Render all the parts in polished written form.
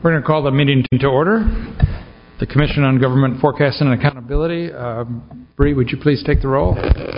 We're going to call the meeting to order. The Commission on Government Forecasting and Accountability. Bree, would you please take the roll?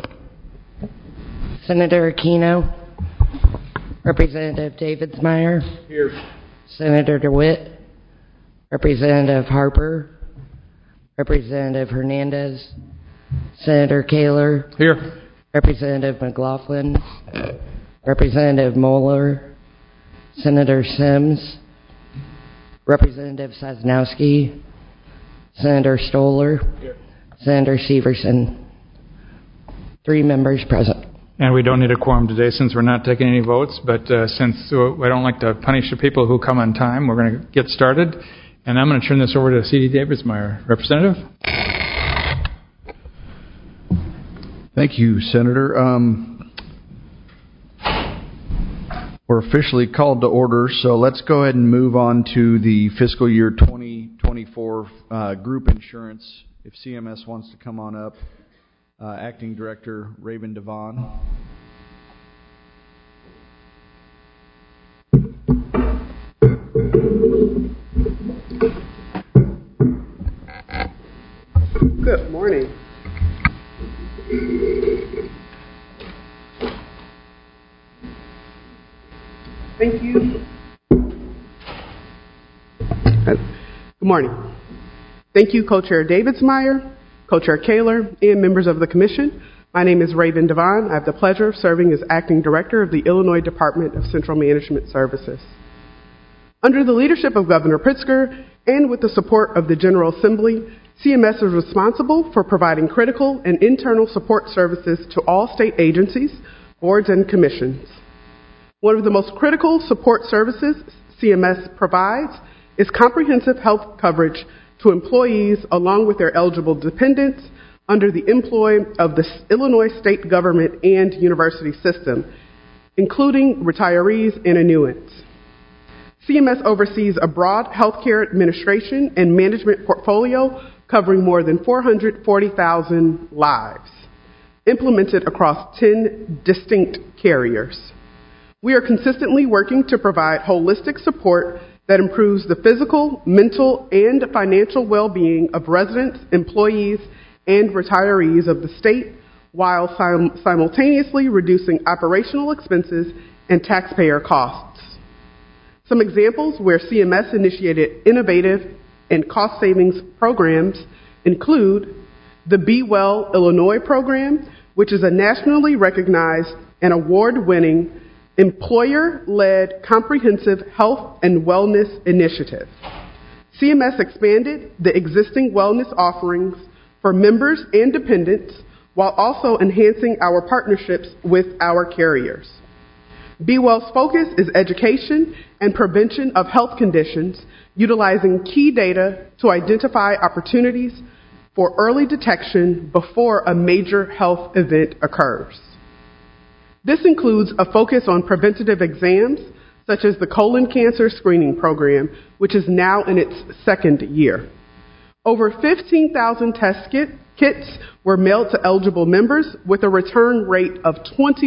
Senator Aquino. Representative Davidsmeyer. Here. Senator DeWitt. Representative Harper. Representative Hernandez. Senator Kaler. Here. Representative McLaughlin. Representative Moeller. Senator Sims. Representative Sosnowski. Senator Stoller. Here. Senator Severson. 3 members present. And we don't need a quorum today since we're not taking any votes, but since I don't like to punish the people who come on time, we're going to get started. And I'm going to turn this over to C.D. Davidsmeyer. Representative? Thank you, Senator. We're officially called to order, so let's go ahead and move on to the fiscal year 2024 group insurance. If CMS wants to come on up, Acting Director Raven Devon. Good morning. Thank you. Good morning. Thank you, Co-Chair Davidsmeyer, Co-Chair Kaler, and members of the Commission. My name is Raven Devon. I have the pleasure of serving as Acting Director of the Illinois Department of Central Management Services. Under the leadership of Governor Pritzker and with the support of the General Assembly, CMS is responsible for providing critical and internal support services to all state agencies, boards, and commissions. One of the most critical support services CMS provides is comprehensive health coverage to employees along with their eligible dependents under the employ of the Illinois state government and university system, including retirees and annuitants. CMS oversees a broad healthcare administration and management portfolio covering more than 440,000 lives, implemented across 10 distinct carriers. We are consistently working to provide holistic support that improves the physical, mental, and financial well-being of residents, employees, and retirees of the state while simultaneously reducing operational expenses and taxpayer costs. Some examples where CMS initiated innovative and cost savings programs include the Be Well Illinois program, which is a nationally recognized and award-winning employer-led comprehensive health and wellness initiative. CMS expanded the existing wellness offerings for members and dependents while also enhancing our partnerships with our carriers. Be Well's focus is education and prevention of health conditions, utilizing key data to identify opportunities for early detection before a major health event occurs. This includes a focus on preventative exams, such as the colon cancer screening program, which is now in its 2nd year. Over 15,000 test kits were mailed to eligible members with a return rate of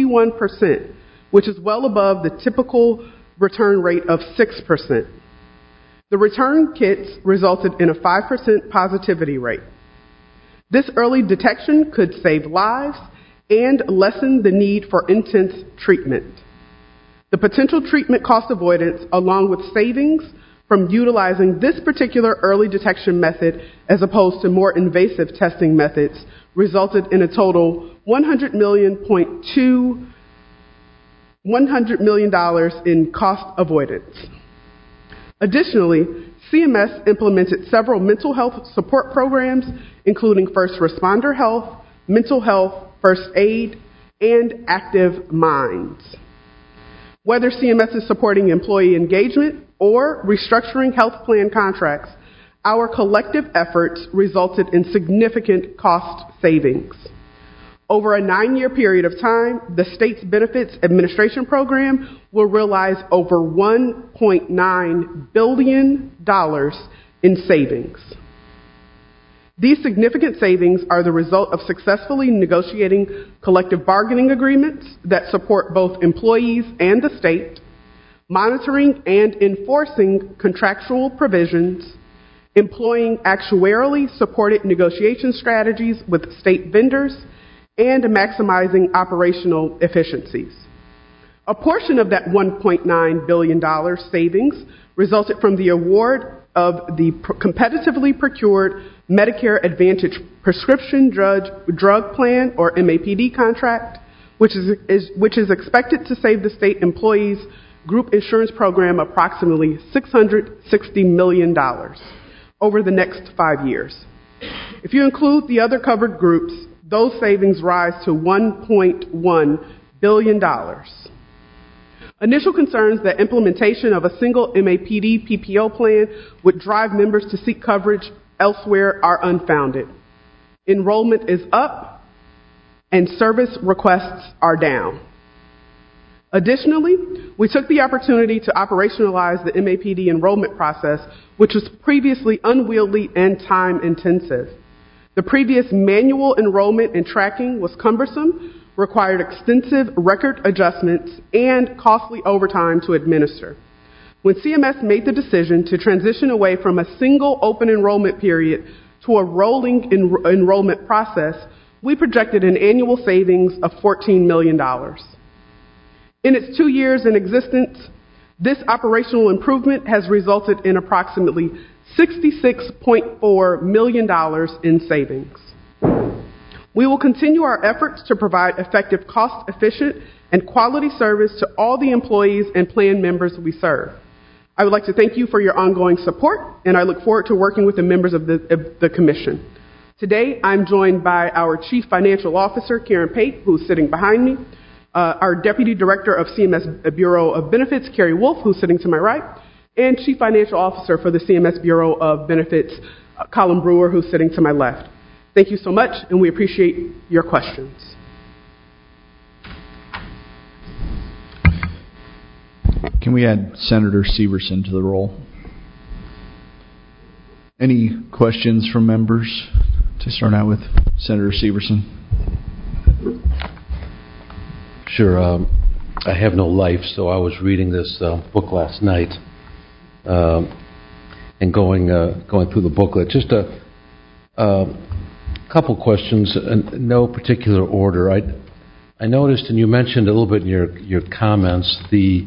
21%, which is well above the typical return rate of 6%. The return kits resulted in a 5% positivity rate. This early detection could save lives and lessen the need for intense treatment. The potential treatment cost avoidance, along with savings from utilizing this particular early detection method as opposed to more invasive testing methods, resulted in a total $100 million in cost avoidance. Additionally, CMS implemented several mental health support programs, including First Responder Health, Mental Health, First Aid, and Active Minds. Whether CMS is supporting employee engagement or restructuring health plan contracts, our collective efforts resulted in significant cost savings. Over a 9-year period of time, the state's benefits administration program will realize over $1.9 billion in savings. These significant savings are the result of successfully negotiating collective bargaining agreements that support both employees and the state, monitoring and enforcing contractual provisions, employing actuarially supported negotiation strategies with state vendors, and maximizing operational efficiencies. A portion of that $1.9 billion savings resulted from the award of the competitively procured Medicare Advantage Prescription Drug Plan, or MAPD contract, which is expected to save the state employees' group insurance program approximately $660 million over the next 5 years. If you include the other covered groups, those savings rise to $1.1 billion. Initial concerns that implementation of a single MAPD PPO plan would drive members to seek coverage elsewhere are unfounded. Enrollment is up and service requests are down. Additionally, we took the opportunity to operationalize the MAPD enrollment process, which was previously unwieldy and time-intensive. The previous manual enrollment and tracking was cumbersome, required extensive record adjustments, and costly overtime to administer. When CMS made the decision to transition away from a single open enrollment period to a rolling enrollment process, we projected an annual savings of $14 million. In its 2 years in existence, this operational improvement has resulted in approximately $66.4 million in savings. We will continue our efforts to provide effective, cost-efficient, and quality service to all the employees and plan members we serve. I would like to thank you for your ongoing support, and I look forward to working with the members of the Commission. Today, I'm joined by our Chief Financial Officer, Karen Pate, who's sitting behind me, our Deputy Director of CMS Bureau of Benefits, Carrie Wolf, who's sitting to my right, and Chief Financial Officer for the CMS Bureau of Benefits, Colin Brewer, who's sitting to my left. Thank you so much, and we appreciate your questions. Can we add Senator Severson to the roll? Any questions from members to start out with? Senator Severson. Sure. I have no life, so I was reading this book last night and going through the booklet. Just a couple questions, in no particular order. I noticed, and you mentioned a little bit in your comments, the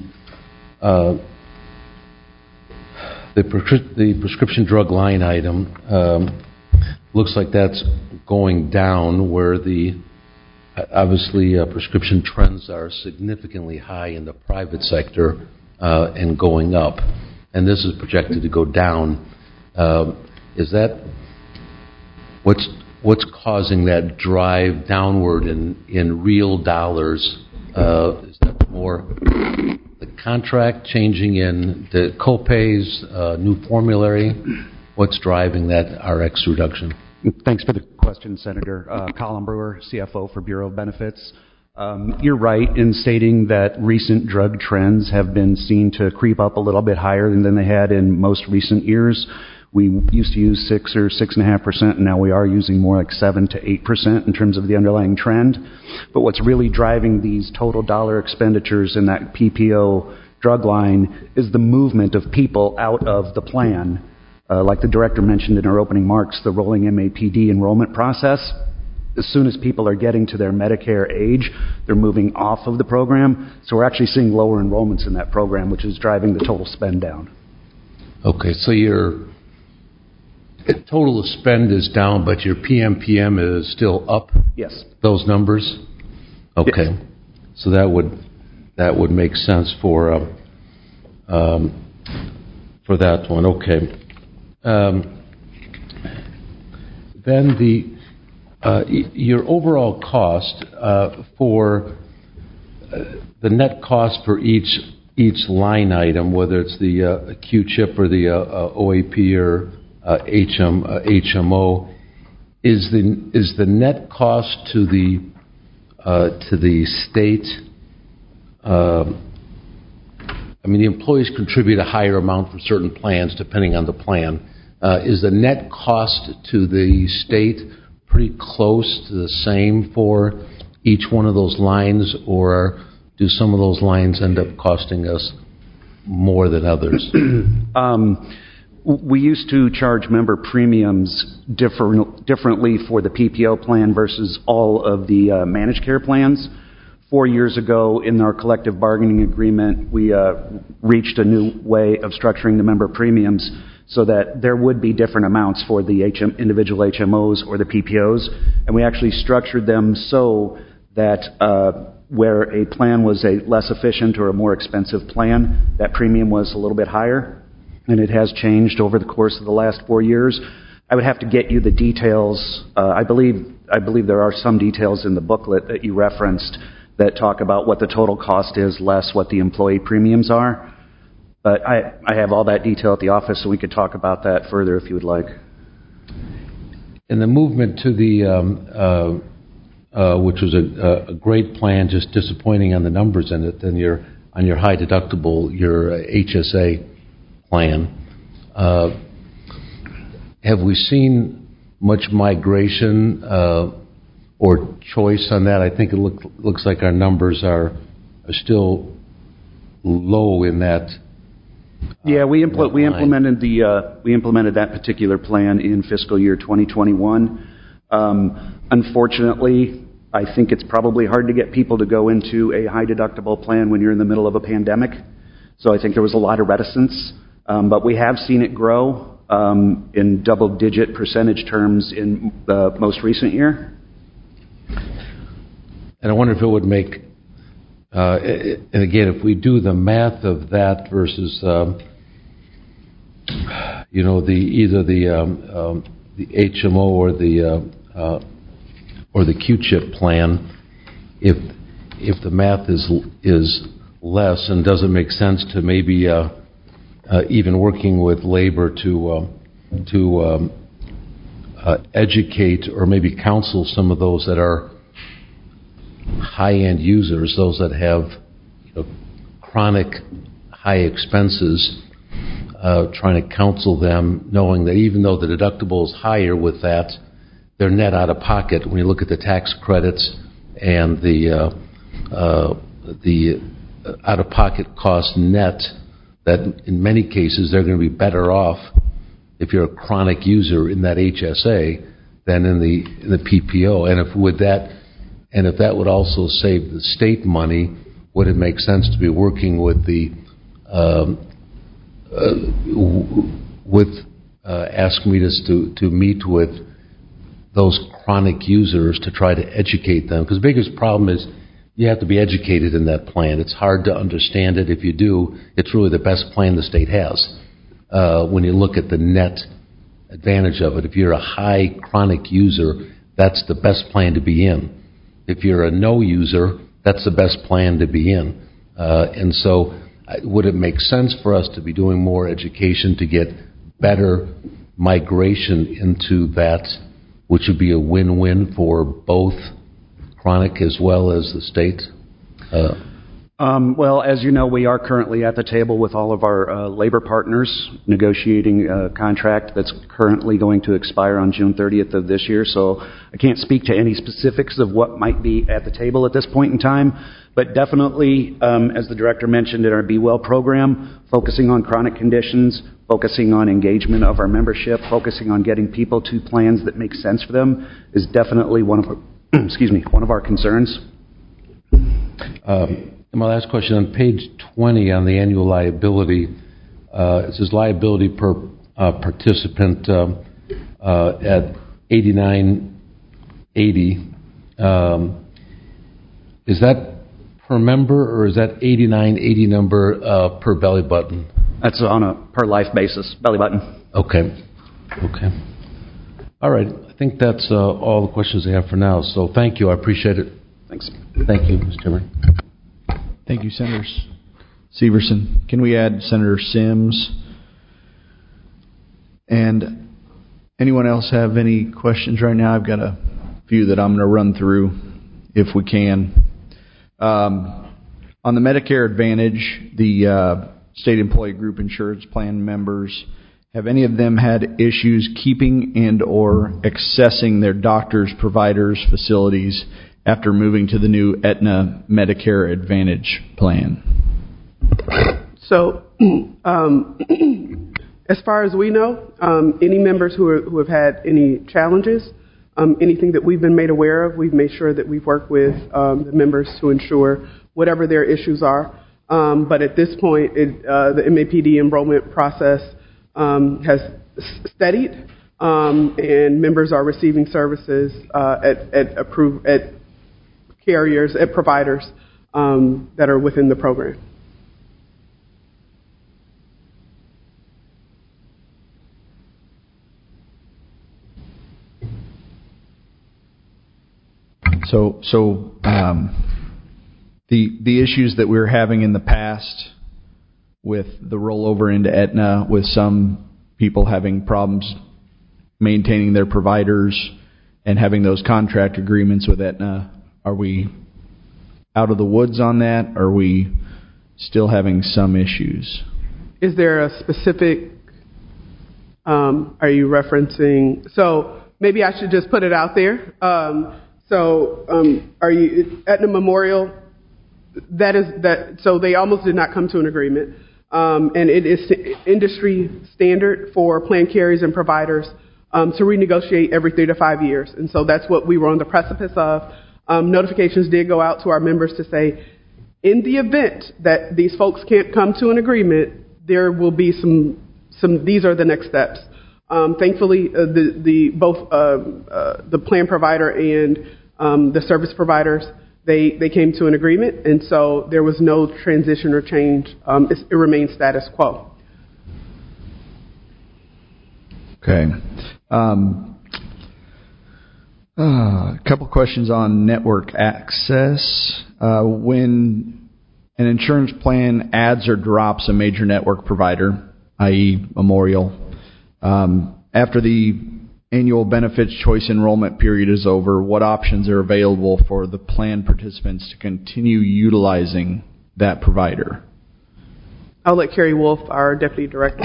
prescription drug line item looks like that's going down, where obviously prescription trends are significantly high in the private sector and going up, and this is projected to go down. Is that what's causing that drive downward in real dollars? Is that more the contract changing in the co-pays, new formulary? What's driving that RX reduction? Thanks for the question, Senator. Colin Brewer, CFO for Bureau of Benefits. You're right in stating that recent drug trends have been seen to creep up a little bit higher than they had in most recent years. We used to use 6 or 6.5%, and now we are using more like 7 to 8% in terms of the underlying trend. But what's really driving these total dollar expenditures in that PPO drug line is the movement of people out of the plan. Like the director mentioned in her opening remarks, the rolling MAPD enrollment process, as soon as people are getting to their Medicare age, they're moving off of the program. So we're actually seeing lower enrollments in that program, which is driving the total spend down. Okay, so your total spend is down, but your PMPM is still up? Yes. Those numbers? Okay. Yes. So that would make sense for that one. Okay. Then your overall cost for the net cost for each line item, whether it's the Q-chip or the OAP or HMO, is the net cost to the state? I mean, the employees contribute a higher amount for certain plans depending on the plan. Is the net cost to the state pretty close to the same for each one of those lines, or do some of those lines end up costing us more than others? We used to charge member premiums differently for the PPO plan versus all of the managed care plans. 4 years ago, in our collective bargaining agreement, we reached a new way of structuring the member premiums so that there would be different amounts for the individual HMOs or the PPOs. And we actually structured them so that where a plan was a less efficient or a more expensive plan, that premium was a little bit higher. And it has changed over the course of the last 4 years. I would have to get you the details. I believe there are some details in the booklet that you referenced that talk about what the total cost is, less what the employee premiums are. But I have all that detail at the office, so we could talk about that further if you would like. And the movement to the, which was a great plan, just disappointing on the numbers in it, then on your high deductible, your HSA plan. Have we seen much migration or choice on that? I think it looks like our numbers are still low in that. Yeah, we implemented that particular plan in fiscal year 2021. Unfortunately, I think it's probably hard to get people to go into a high deductible plan when you're in the middle of a pandemic. So I think there was a lot of reticence. But we have seen it grow in double-digit percentage terms in the most recent year. And I wonder if it would make, and again, if we do the math of that versus, either the HMO or the Q-chip plan, if the math is less and doesn't make sense to maybe even working with labor to educate or maybe counsel some of those that are high-end users, those that have chronic high expenses, trying to counsel them, knowing that even though the deductible is higher with that, they're net out of pocket when you look at the tax credits and the out-of-pocket cost net, that in many cases they're going to be better off if you're a chronic user in that HSA than in the PPO. And if that would also save the state money, would it make sense to be working with asking me to meet with those chronic users to try to educate them? Because the biggest problem is you have to be educated in that plan. It's hard to understand it. If you do, it's really the best plan the state has when you look at the net advantage of it. If you're a high chronic user, that's the best plan to be in. If you're a no user, that's the best plan to be in. And so would it make sense for us to be doing more education to get better migration into that, which would be a win-win for both chronic as well as the state? Well, as you know, we are currently at the table with all of our labor partners negotiating a contract that's currently going to expire on June 30th of this year. So I can't speak to any specifics of what might be at the table at this point in time. But definitely, as the director mentioned in our Be Well program, focusing on chronic conditions, focusing on engagement of our membership, focusing on getting people to plans that make sense for them is definitely one of our concerns. And my last question, on page 20 on the annual liability, it says liability per participant at $89.80. Is that per member, or is that $89.80 number per belly button? That's on a per life basis, belly button. Okay. All right. I think that's all the questions I have for now. So thank you. I appreciate it. Thanks. Thank you, Mr. Timmer. Thank you, Senator Severson. Can we add Senator Sims? And anyone else have any questions right now? I've got a few that I'm going to run through if we can. On the Medicare Advantage, the state employee group insurance plan members, have any of them had issues keeping and or accessing their doctors, providers, facilities after moving to the new Aetna Medicare Advantage plan? So, as far as we know, any members who have had any challenges, anything that we've been made aware of, we've made sure that we've worked with the members to ensure whatever their issues are. But at this point, the MAPD enrollment process has steadied, and members are receiving services at carriers, at providers that are within the program. So the issues that we were having in the past with the rollover into Aetna, with some people having problems maintaining their providers and having those contract agreements with Aetna, are we out of the woods on that? Or are we still having some issues? Is there a specific, are you referencing, so maybe I should just put it out there. Are you, Aetna Memorial, so they almost did not come to an agreement. And it is industry standard for plan carriers and providers to renegotiate every 3 to 5 years. And so that's what we were on the precipice of. Notifications did go out to our members to say, in the event that these folks can't come to an agreement, there will be some these are the next steps. Thankfully, both the plan provider and the service providers, they came to an agreement, and so there was no transition or change. It remains status quo. Okay. A couple questions on network access. When an insurance plan adds or drops a major network provider, i.e. Memorial, after the annual benefits choice enrollment period is over, what options are available for the plan participants to continue utilizing that provider? I'll let Carrie Wolf, our Deputy Director.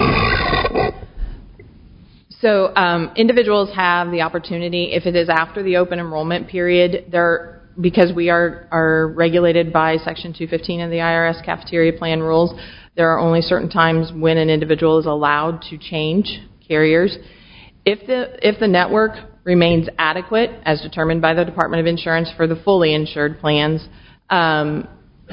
So individuals have the opportunity, if it is after the open enrollment period, because we are regulated by Section 215 of the IRS cafeteria plan rules, there are only certain times when an individual is allowed to change carriers. If the network remains adequate, as determined by the Department of Insurance for the fully insured plans, after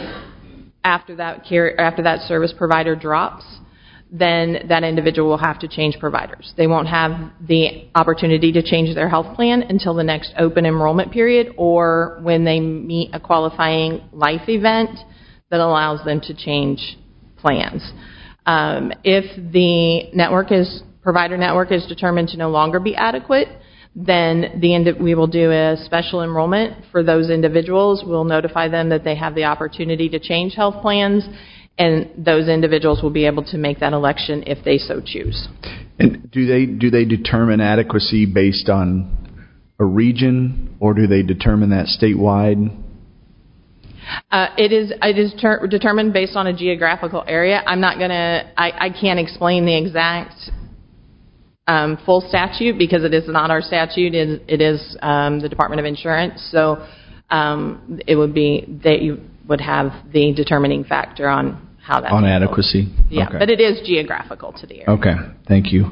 that service provider drops, then that individual will have to change providers. They won't have the opportunity to change their health plan until the next open enrollment period or when they meet a qualifying life event that allows them to change plans. If the provider network is determined to no longer be adequate, then we will do a special enrollment for those individuals. We'll notify them that they have the opportunity to change health plans, and those individuals will be able to make that election if they so choose. And do they determine adequacy based on a region, or do they determine that statewide? It is determined based on a geographical area. I can't explain the exact full statute because it is not our statute. It is the Department of Insurance. So it would be that you would have the determining factor on how that's on adequacy. Yeah, okay. But it is geographical to the area. Okay, thank you.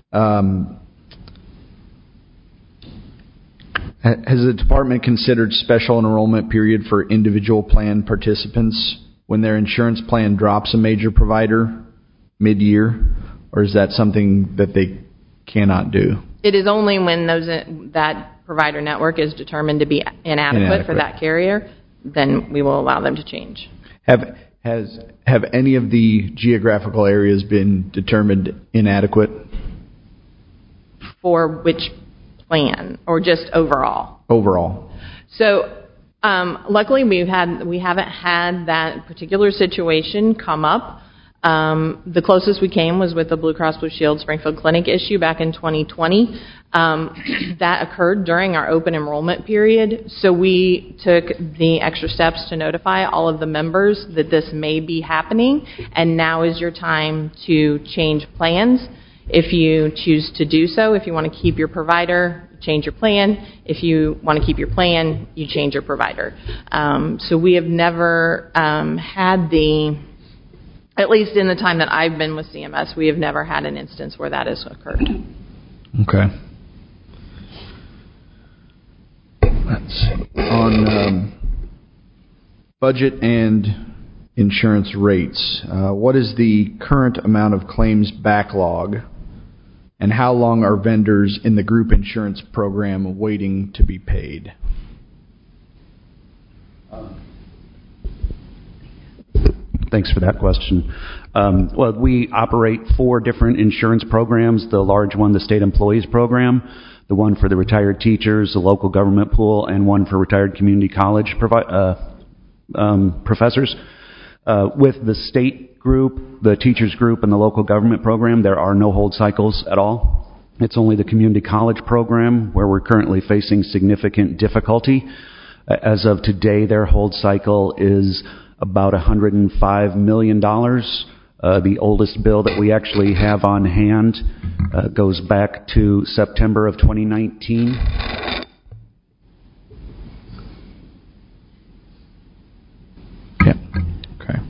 Has the department considered special enrollment period for individual plan participants when their insurance plan drops a major provider mid-year, or is that something that they cannot do? It is only when that provider network is determined to be inadequate for that carrier, then we will allow them to change. Have any of the geographical areas been determined inadequate? For which plan, or just overall? Overall. So luckily we haven't had that particular situation come up. The closest we came was with the Blue Cross Blue Shield Springfield Clinic issue back in 2020. That occurred during our open enrollment period, so we took the extra steps to notify all of the members that this may be happening, and now is your time to change plans. If you choose to do so, if you want to keep your provider, change your plan. If you want to keep your plan, you change your provider. So we have never had At least in the time that I've been with CMS, we have never had an instance where that has occurred. Okay. Let's see. On budget and insurance rates, what is the current amount of claims backlog, and how long are vendors in the group insurance program waiting to be paid? Thanks for that question. Well, we operate 4 different insurance programs. The large one, the state employees program, the one for the retired teachers, the local government pool, and one for retired community college professors. With the state group, the teachers group, and the local government program, there are no hold cycles at all. It's only the community college program where we're currently facing significant difficulty. As of today, their hold cycle is about $105 million. The oldest bill that we actually have on hand goes back to September of 2019. Yeah. Okay.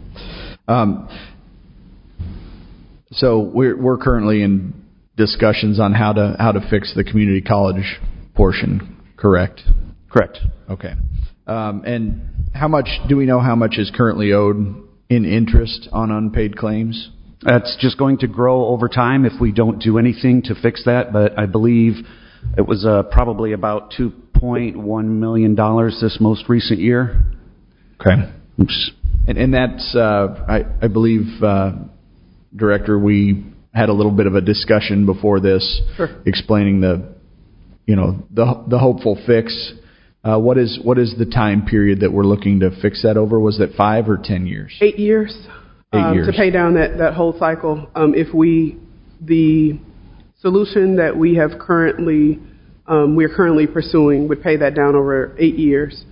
So we're currently in discussions on how to fix the community college portion. Correct. Correct. Okay. And how much do we know how much is currently owed in interest on unpaid claims? That's just going to grow over time if we don't do anything to fix that, but I believe it was probably about $2.1 million this most recent year. Okay. Oops. And that's, I believe, Director, we had a little bit of a discussion before this, Sure. Explaining the hopeful fix. What is the time period that we're looking to fix that over? Was that 5 or 10 years? 8 years. 8 years. To pay down that whole cycle. The solution that we are currently pursuing would pay that down over 8 years.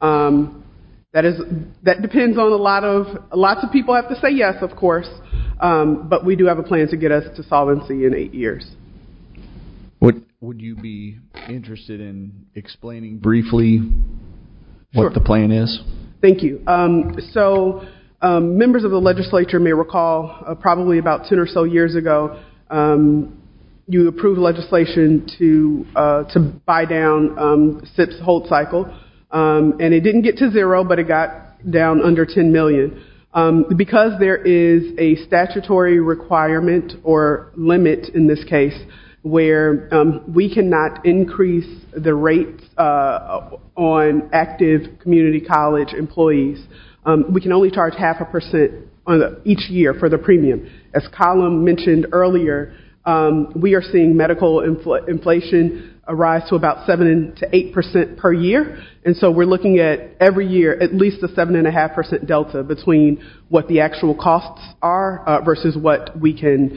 That depends on lots of people have to say yes, of course, but we do have a plan to get us to solvency in 8 years. Would you be interested in explaining briefly what Sure. the plan is? Thank you. Members of the legislature may recall probably about 10 or so years ago, you approved legislation to buy down SIP's hold cycle, and it didn't get to 0, but it got down under 10 million. Because there is a statutory requirement or limit in this case where we cannot increase the rates on active community college employees. We can only charge 0.5% on each year for the premium. As Colin mentioned earlier, we are seeing medical inflation rise to about 7 to 8% per year, and so we're looking at every year at least a 7.5% delta between what the actual costs are versus what we can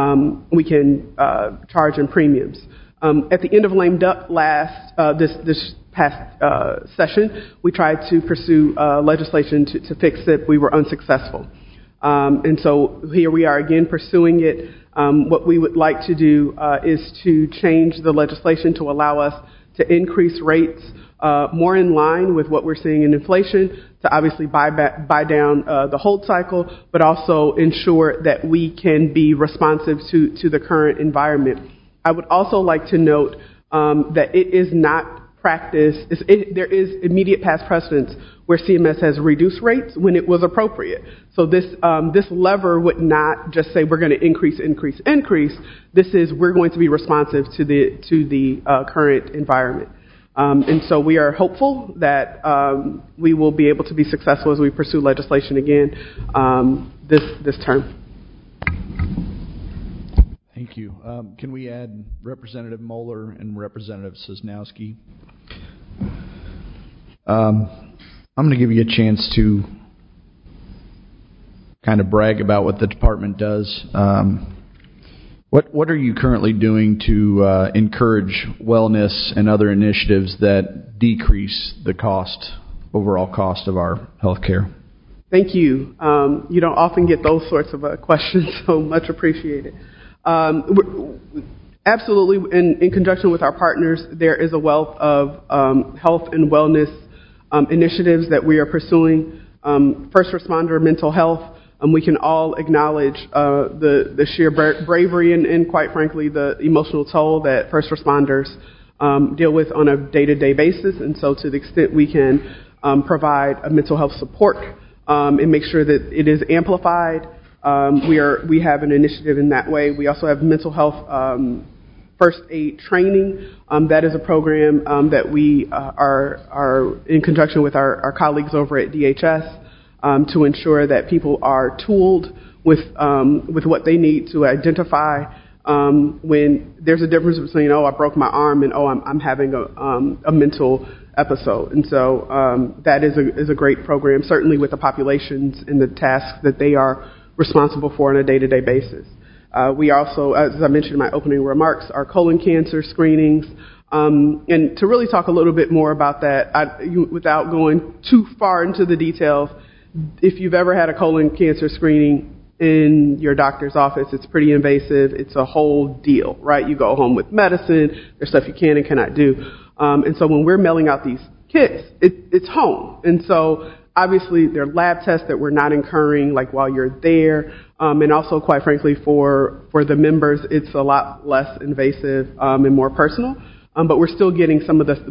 charge in premiums. At the end of lame duck this past session, we tried to pursue legislation to fix it. We were unsuccessful. And so here we are again pursuing it. What we would like to do is to change the legislation to allow us to increase rates more in line with what we're seeing in inflation, to obviously buy down the hold cycle, but also ensure that we can be responsive to the current environment. I would also like to note that it is not practice. There is immediate past precedence where CMS has reduced rates when it was appropriate. So this lever would not just say we're going to increase. This is we're going to be responsive to the current environment. And so we are hopeful that we will be able to be successful as we pursue legislation again this term. Thank you. Can we add Representative Moeller and Representative Sosnowski? I'm going to give you a chance to kind of brag about what the department does. What are you currently doing to encourage wellness and other initiatives that decrease the overall cost of our health care? Thank you. You don't often get those sorts of questions, so much appreciated. Absolutely, in conjunction with our partners, there is a wealth of health and wellness initiatives that we are pursuing. First responder mental health, we can all acknowledge the sheer bravery and quite frankly, the emotional toll that first responders deal with on a day-to-day basis. And so to the extent we can provide a mental health support and make sure that it is amplified, we have an initiative in that way. We also have mental health first aid training. That is a program that we are in conjunction with our colleagues over at DHS to ensure that people are tooled with what they need to identify when there's a difference between, I broke my arm and, I'm having a mental episode. And so that is a great program, certainly with the populations and the tasks that they are responsible for on a day-to-day basis. We also, as I mentioned in my opening remarks, our colon cancer screenings. And to really talk a little bit more about that, without going too far into the details, if you've ever had a colon cancer screening in your doctor's office, it's pretty invasive. It's a whole deal, right? You go home with medicine. There's stuff you can and cannot do. And so when we're mailing out these kits, it's home. And so obviously there are lab tests that we're not incurring like while you're there. And also, quite frankly, for the members, it's a lot less invasive and more personal. But we're still getting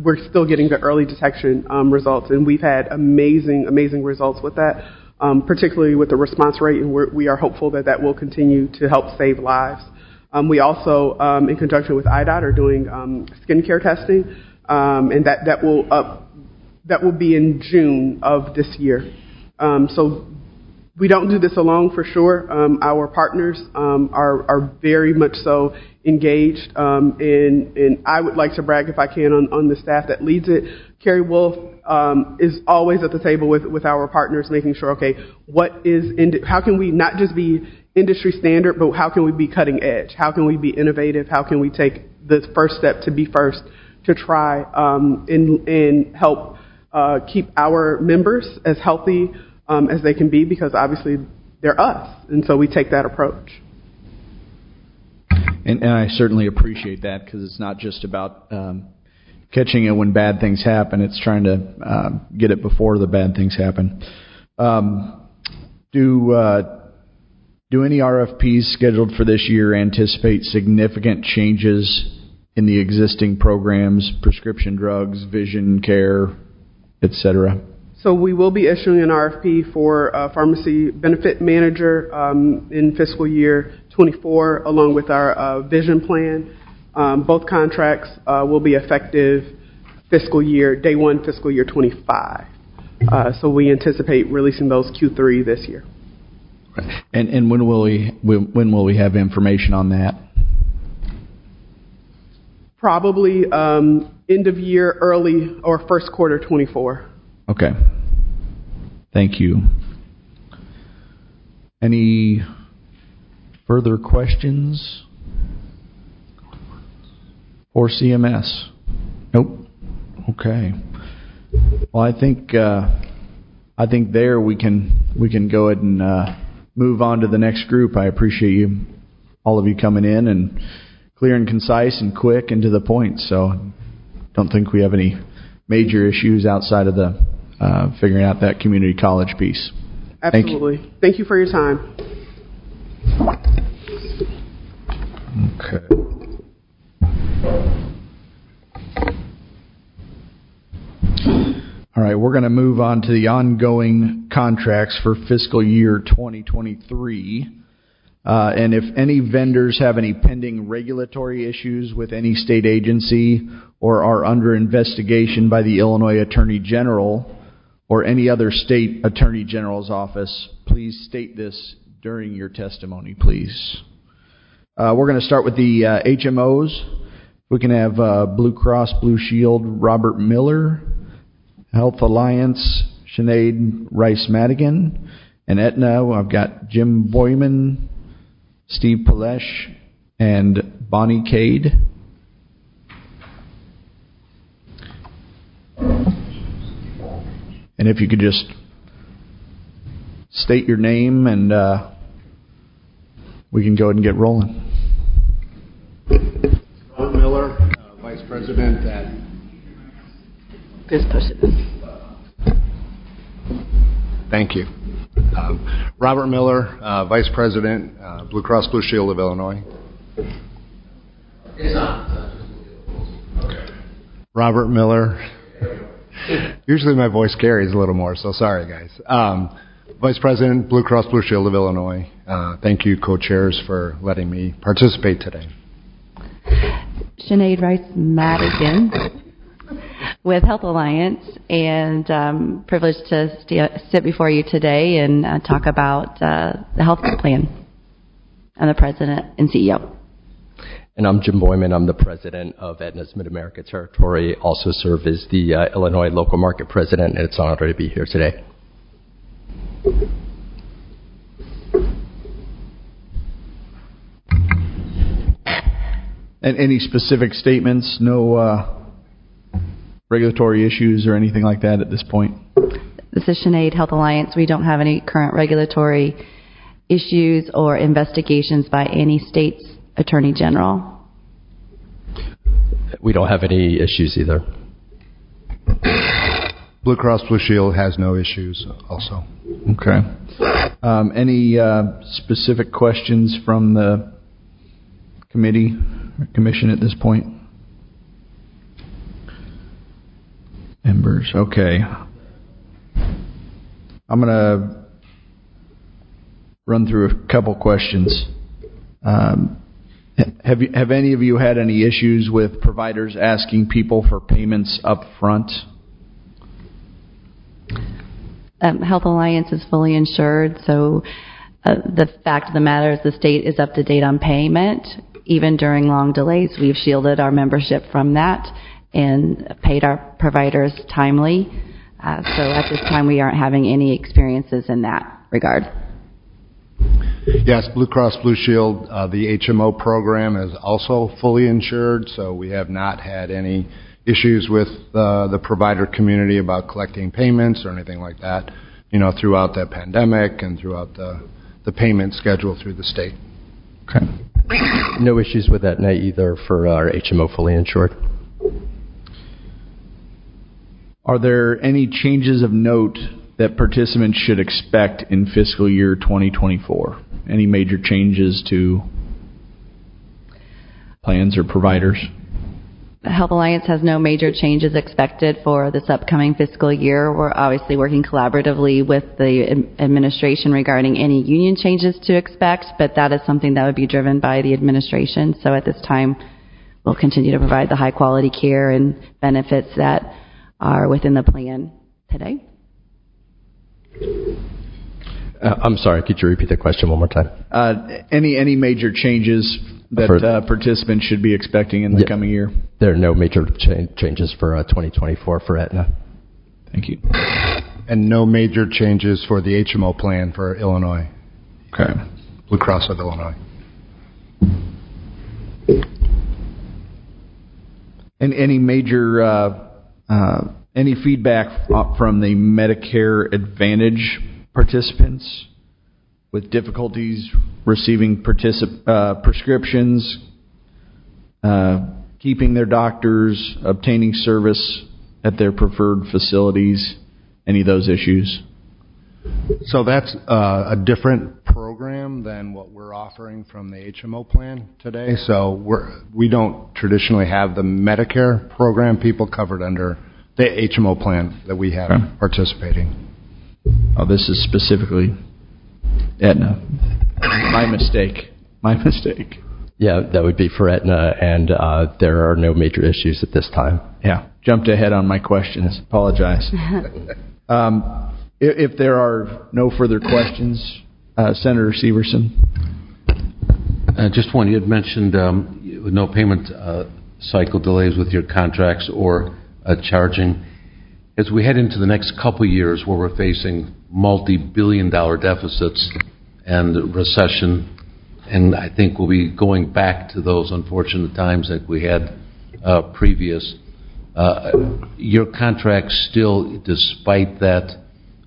the early detection results, and we've had amazing results with that, particularly with the response rate, and we are hopeful that will continue to help save lives. We also, in conjunction with IDOT, are doing skincare testing, and that will be in June of this year. So we don't do this alone for sure. Our partners are very much so engaged, and I would like to brag, if I can, on the staff that leads it. Carrie Wolf is always at the table with our partners, making sure, okay, how can we not just be industry standard, but how can we be cutting edge? How can we be innovative? How can we take the first step to be first to try and help keep our members as healthy as they can be, because obviously they're us, and so we take that approach. And I certainly appreciate that, because it's not just about catching it when bad things happen. It's trying to get it before the bad things happen. Do any RFPs scheduled for this year anticipate significant changes in the existing programs, prescription drugs, vision care, et cetera? So we will be issuing an RFP for a pharmacy benefit manager in fiscal year 24, along with our vision plan. Both contracts will be effective day one, fiscal year 25. So we anticipate releasing those Q3 this year. And when will we have information on that? Probably end of year, early or first quarter 24. Okay. Thank you. Any further questions for CMS? Nope. Okay. Well, I think there we can go ahead and move on to the next group. I appreciate all of you coming in, and clear and concise and quick and to the point. So don't think we have any major issues outside of the figuring out that community college piece. Absolutely. Thank you for your time. Okay. All right, we're going to move on to the ongoing contracts for fiscal year 2023. And if any vendors have any pending regulatory issues with any state agency or are under investigation by the Illinois Attorney General or any other state Attorney General's office, please state this during your testimony, please. We're going to start with the HMOs. We can have Blue Cross Blue Shield, Robert Miller, Health Alliance, Sinead Rice-Madigan, and Aetna. I've got Jim Boyman, Steve Palesh, and Bonnie Cade. And if you could just state your name, and we can go ahead and get rolling. Robert Miller, Vice President at Vice President. Thank you. Robert Miller, Vice President, Blue Cross Blue Shield of Illinois. Robert Miller. Usually my voice carries a little more, so sorry, guys. Vice President, Blue Cross Blue Shield of Illinois. Thank you, co-chairs, for letting me participate today. Sinead Rice Madigan with Health Alliance, and privileged to sit before you today and talk about the health plan. I'm the president and CEO. And I'm Jim Boyman. I'm the president of Aetna's Mid-America Territory, also serve as the Illinois local market president, and it's an honor to be here today. And any specific statements? No regulatory issues or anything like that at this point? This is Sinead, Health Alliance. We don't have any current regulatory issues or investigations by any state's attorney general. We don't have any issues either. Blue Cross Blue Shield has no issues also. Okay. Any specific questions from the committee or commission at this point? Members, okay. I'm going to run through a couple questions. Have any of you had any issues with providers asking people for payments up front? Health Alliance is fully insured, so the fact of the matter is the state is up to date on payment. Even during long delays, we've shielded our membership from that and paid our providers timely. So at this time, we aren't having any experiences in that regard. Yes, Blue Cross Blue Shield, the HMO program is also fully insured, so we have not had any issues with the provider community about collecting payments or anything like that, throughout that pandemic and throughout the payment schedule through the state. Okay. No issues with Aetna either for our HMO fully insured. Are there any changes of note that participants should expect in fiscal year 2024? Any major changes to plans or providers? Health Alliance has no major changes expected for this upcoming fiscal year. We're obviously working collaboratively with the administration regarding any union changes to expect, but that is something that would be driven by the administration. So at this time, we'll continue to provide the high quality care and benefits that are within the plan today. I'm sorry, could you repeat the question one more time? Any major changes that participants should be expecting in the coming year? There are no major changes for 2024 for Aetna. Thank you. And no major changes for the HMO plan for Illinois. Okay. Blue Cross of Illinois. And any major, any feedback from the Medicare Advantage participants with difficulties receiving prescriptions, keeping their doctors, obtaining service at their preferred facilities, any of those issues? So that's a different program than what we're offering from the HMO plan today. So we don't traditionally have the Medicare program people covered under the HMO plan that we have participating. Oh, this is specifically Aetna. My mistake. Yeah, that would be for Aetna, and there are no major issues at this time. Yeah, jumped ahead on my questions. Apologize. If there are no further questions, Senator Severson. Just one, you had mentioned no payment cycle delays with your contracts or charging. As we head into the next couple of years where we're facing multi-billion-dollar deficits and recession, and I think we'll be going back to those unfortunate times that we had previous, your contracts still, despite that,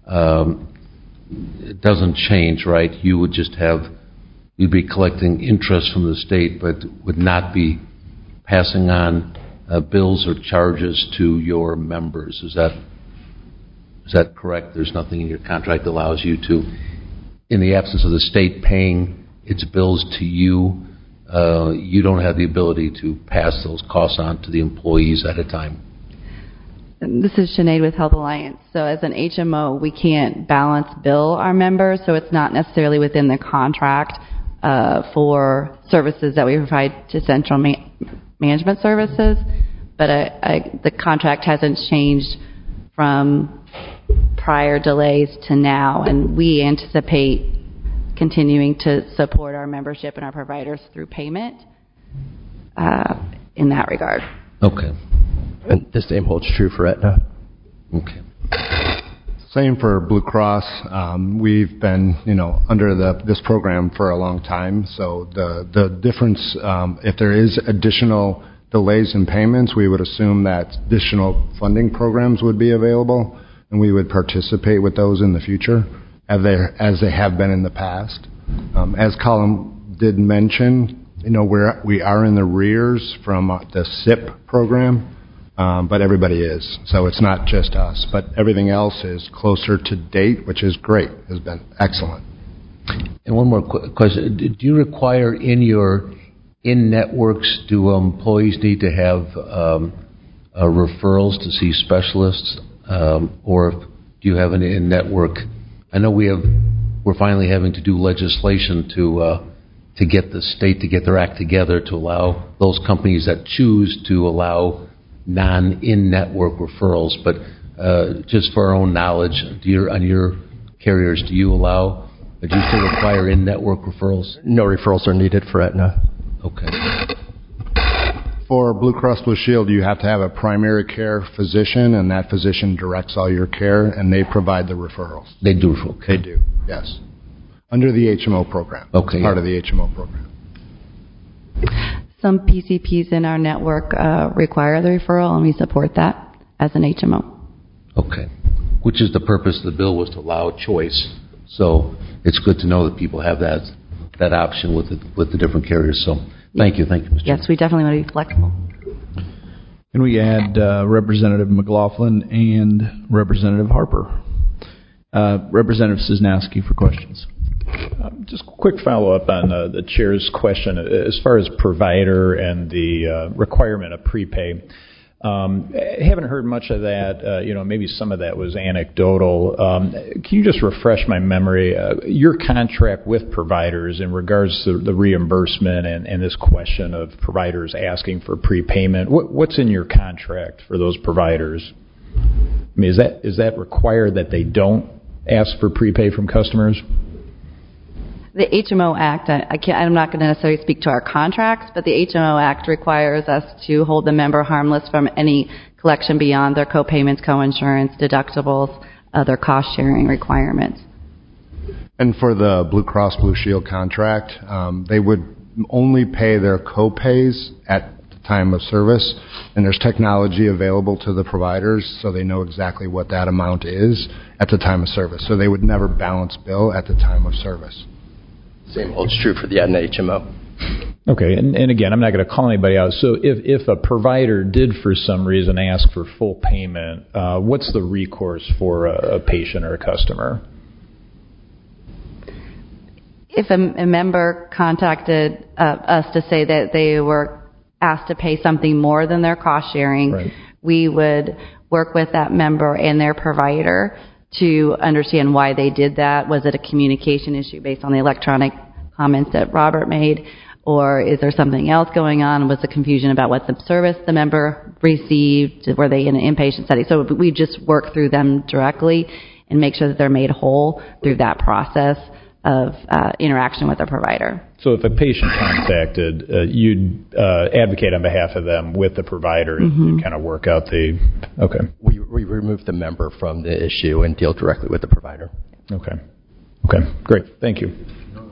it doesn't change, right? You'd be collecting interest from the state, but would not be passing on bills or charges to your members. Is that correct? There's nothing in your contract that allows you to in the absence of the state paying its bills to you, you don't have the ability to pass those costs on to the employees at a time. This is Sinead with Health Alliance. So as an HMO, we can't balance bill our members, so it's not necessarily within the contract for services that we provide to central management services. But the contract hasn't changed from prior delays to now, and we anticipate continuing to support our membership and our providers through payment in that regard. Okay. And the same holds true for Aetna. Okay. Same for Blue Cross. We've been, under this program for a long time. So the difference, if there is additional delays in payments, we would assume that additional funding programs would be available, and we would participate with those in the future, as they have been in the past. As Colin did mention, we are in the rears from the SIP program. But everybody is. So it's not just us. But everything else is closer to date, which is great. Has been excellent. And one more question. Do you require in your in-networks, do employees need to have referrals to see specialists? Or do you have an in-network? I know we're finally having to do legislation to get the state to get their act together to allow those companies that choose to allow non-in-network referrals, but just for our own knowledge, on your carriers, do you still require in-network referrals? No referrals are needed for Aetna. Okay. For Blue Cross Blue Shield, you have to have a primary care physician, and that physician directs all your care, and they provide the referrals. They do. Okay. They do, yes. Under the HMO program. Okay. It's part of the HMO program. Some PCPs in our network require the referral, and we support that as an HMO. Okay. Which is the purpose of the bill, was to allow choice. So it's good to know that people have that option with the different carriers. So thank you, Mr. Yes, we definitely want to be flexible. And we add Representative McLaughlin and Representative Harper. Representative Cisnowski for questions. Just a quick follow-up on the chair's question. As far as provider and the requirement of prepay, I haven't heard much of that. Maybe some of that was anecdotal. Can you just refresh my memory? Your contract with providers in regards to the reimbursement and this question of providers asking for prepayment, what's in your contract for those providers? I mean, is that required that they don't ask for prepay from customers? The HMO Act, I'm not going to necessarily speak to our contracts, but the HMO Act requires us to hold the member harmless from any collection beyond their co-payments, co-insurance, deductibles, other cost-sharing requirements. And for the Blue Cross Blue Shield contract, they would only pay their co-pays at the time of service, and there's technology available to the providers so they know exactly what that amount is at the time of service. So they would never balance bill at the time of service. Same holds true for the Aetna HMO. Okay, and again, I'm not going to call anybody out. So if a provider did for some reason ask for full payment, what's the recourse for a patient or a customer? If a member contacted us to say that they were asked to pay something more than their cost sharing, right, we would work with that member and their provider to understand why they did that. Was it a communication issue based on the electronic comments that Robert made? Or is there something else going on? Was the confusion about what the service the member received? Were they in an inpatient setting? So we just work through them directly and make sure that they're made whole through that process of interaction with their provider. So if a patient contacted, you'd advocate on behalf of them with the provider and kind of work out the... Okay. We remove the member from the issue and deal directly with the provider. Okay. Great. Thank you.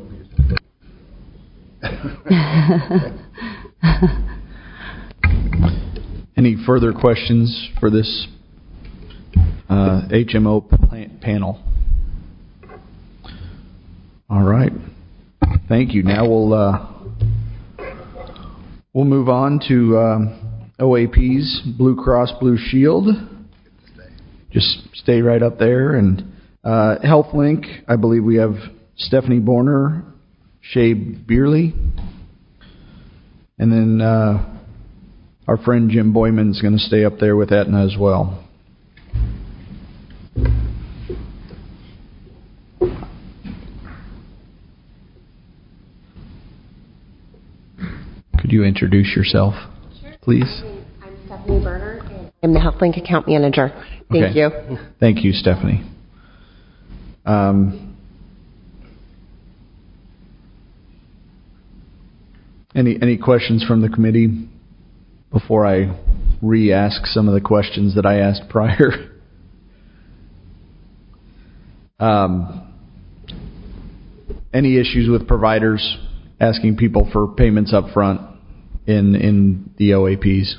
Any further questions for this HMO panel? All right. Thank you. Now we'll move on to OAP's Blue Cross Blue Shield. Just stay right up there. And HealthLink, I believe we have Stephanie Borner, Shay Beerley, and then our friend Jim Boyman is going to stay up there with Aetna as well. Could you introduce yourself, please? I'm Stephanie Berner, and I'm the HealthLink account manager. Thank you. Thank you, Stephanie. Any questions from the committee before I re-ask some of the questions that I asked prior? Any issues with providers asking people for payments up front in the OAPs?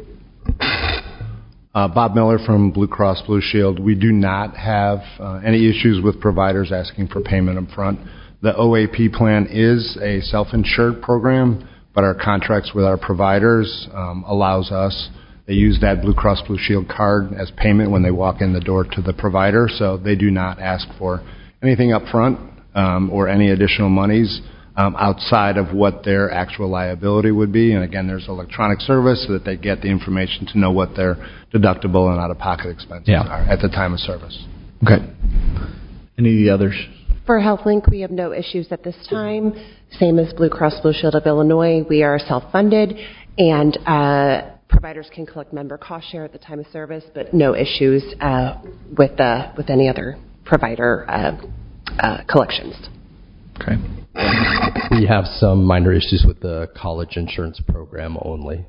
Bob Miller from Blue Cross Blue Shield. We do not have any issues with providers asking for payment up front. The OAP plan is a self-insured program, but our contracts with our providers allows us, they use that Blue Cross Blue Shield card as payment when they walk in the door to the provider, so they do not ask for anything up front or any additional monies outside of what their actual liability would be. And again, there's electronic service so that they get the information to know what their deductible and out-of-pocket expenses are at the time of service. Okay. Any of the others? For HealthLink, we have no issues at this time. Same as Blue Cross Blue Shield of Illinois. We are self-funded, and providers can collect member cost share at the time of service, but no issues with any other provider collections. Okay. We have some minor issues with the college insurance program only.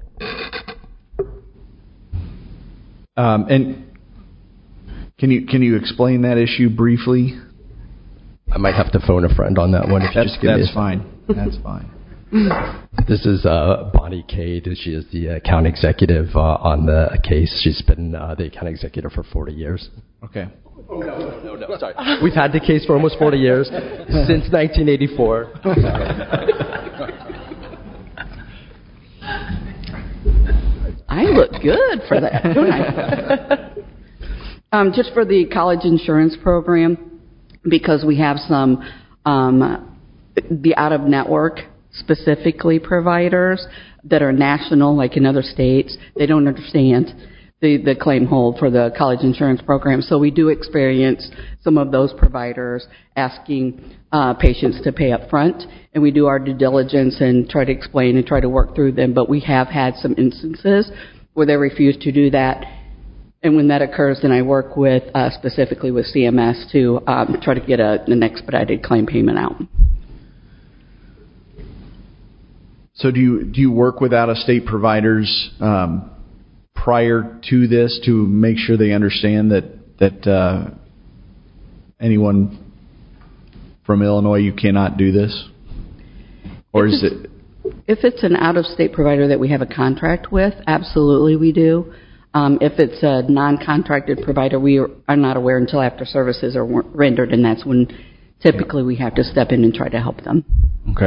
And can you explain that issue briefly? I might have to phone a friend on that one. If you just give me that's fine. That's fine. This is Bonnie Cade. She is the account executive on the case. She's been the account executive for 40 years. Okay. Oh, no, sorry. We've had the case for almost 40 years, since 1984. I look good for that, don't I? Just for the college insurance program, because we have some the out-of-network specifically providers that are national, like in other states, they don't understand the claim hold for the college insurance program. So we do experience some of those providers asking patients to pay up front, and we do our due diligence and try to explain and try to work through them. But we have had some instances where they refuse to do that. And when that occurs, then I work with specifically with CMS to try to get an expedited claim payment out. So do you work with out-of-state providers prior to this to make sure they understand that anyone from Illinois, you cannot do this? Or is it? If it's an out-of-state provider that we have a contract with, absolutely we do. If it's a non-contracted provider, we are not aware until after services are rendered, and that's when typically we have to step in and try to help them. Okay.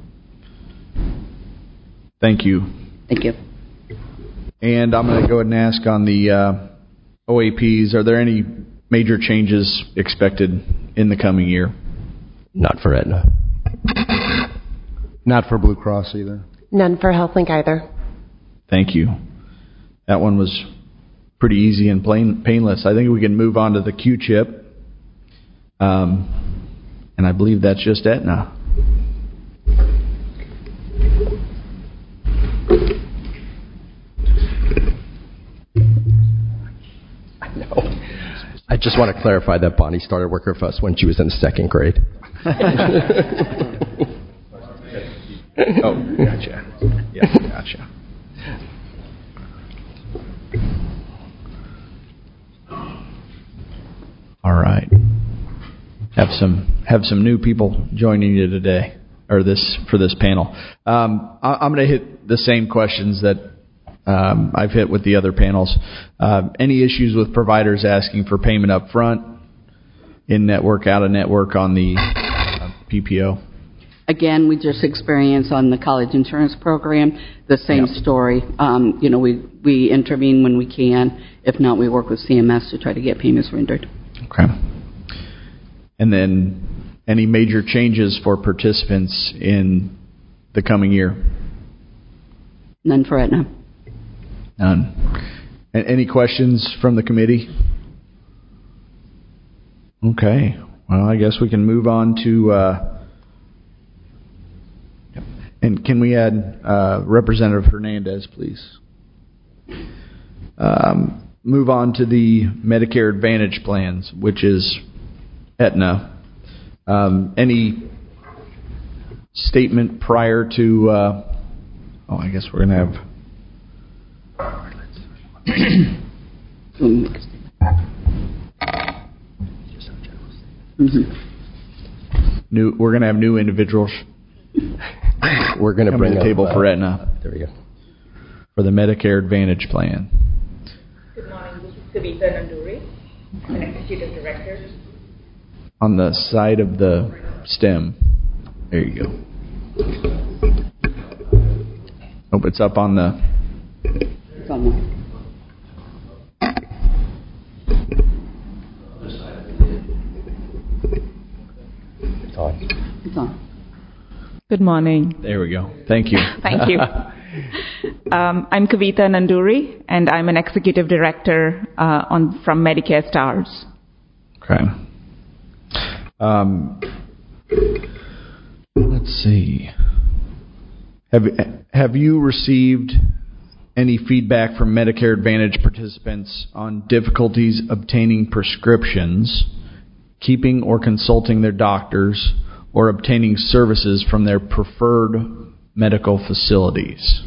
Thank you. Thank you. And I'm going to go ahead and ask on the OAPs, are there any major changes expected in the coming year? Not for Aetna. Not for Blue Cross either. None for HealthLink either. Thank you. That one was pretty easy and painless. I think we can move on to the Q-chip. And I believe that's just Aetna. I know. I just want to clarify that Bonnie started working for us when she was in the second grade. Oh, gotcha. Yeah, gotcha. All right. Have some new people joining you today, or for this panel. I'm going to hit the same questions that I've hit with the other panels. Any issues with providers asking for payment up front, in network, out of network on the PPO? Again, we just experience on the college insurance program the same story. We intervene when we can. If not, we work with CMS to try to get payments rendered. Okay. And then any major changes for participants in the coming year? None for Aetna. None. And any questions from the committee? Okay. Well, I guess we can move on to... and can we add Representative Hernandez, please? Move on to the Medicare Advantage plans, which is Aetna. Any statement prior to... I guess we're going to have... We're going to have new individuals. We're going to bring the table for Aetna. There we go. For the Medicare Advantage plan. Good morning. This is Kavita Nanduri. I'm an executive director. On the side of the stem. There you go. Oh, it's up on the... It's on there. It's on. It's on. Good morning. There we go. Thank you. Thank you. I'm Kavita Nanduri, and I'm an executive director from Medicare Stars. Okay. Let's see. Have you received any feedback from Medicare Advantage participants on difficulties obtaining prescriptions, keeping or consulting their doctors, or obtaining services from their preferred medical facilities?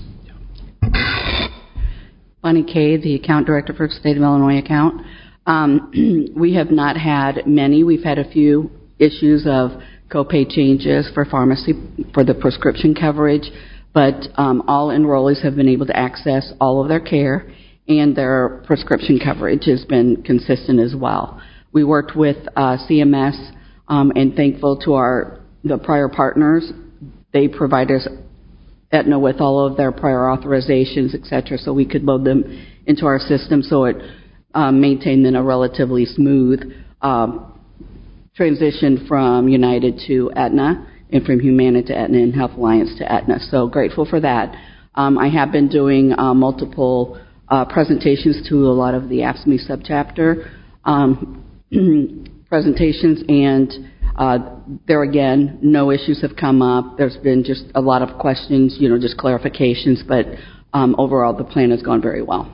Bonnie Kay, the account director for the State of Illinois account. We have not had many. We've had a few issues of copay changes for pharmacy for the prescription coverage, but all enrollees have been able to access all of their care, and their prescription coverage has been consistent as well. We worked with CMS, and thankful to the prior partners. They provide us Aetna with all of their prior authorizations, etc., so we could load them into our system, so it maintained in a relatively smooth transition from United to Aetna, and from Humana to Aetna, and Health Alliance to Aetna. So grateful for that. I have been doing multiple presentations to a lot of the AFSCME subchapter presentations, and there again, no issues have come up. There's been just a lot of questions, just clarifications, but overall the plan has gone very well.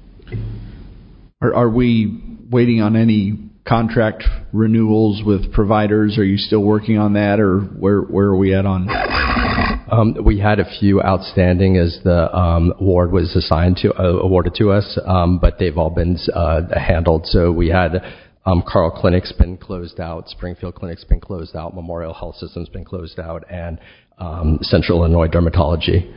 Are we waiting on any contract renewals with providers? Are you still working on that, or where are we at on? We had a few outstanding as the award was awarded to us, but they've all been handled. So we had Carl Clinic's been closed out, Springfield Clinic's been closed out, Memorial Health System's been closed out, and Central Illinois Dermatology.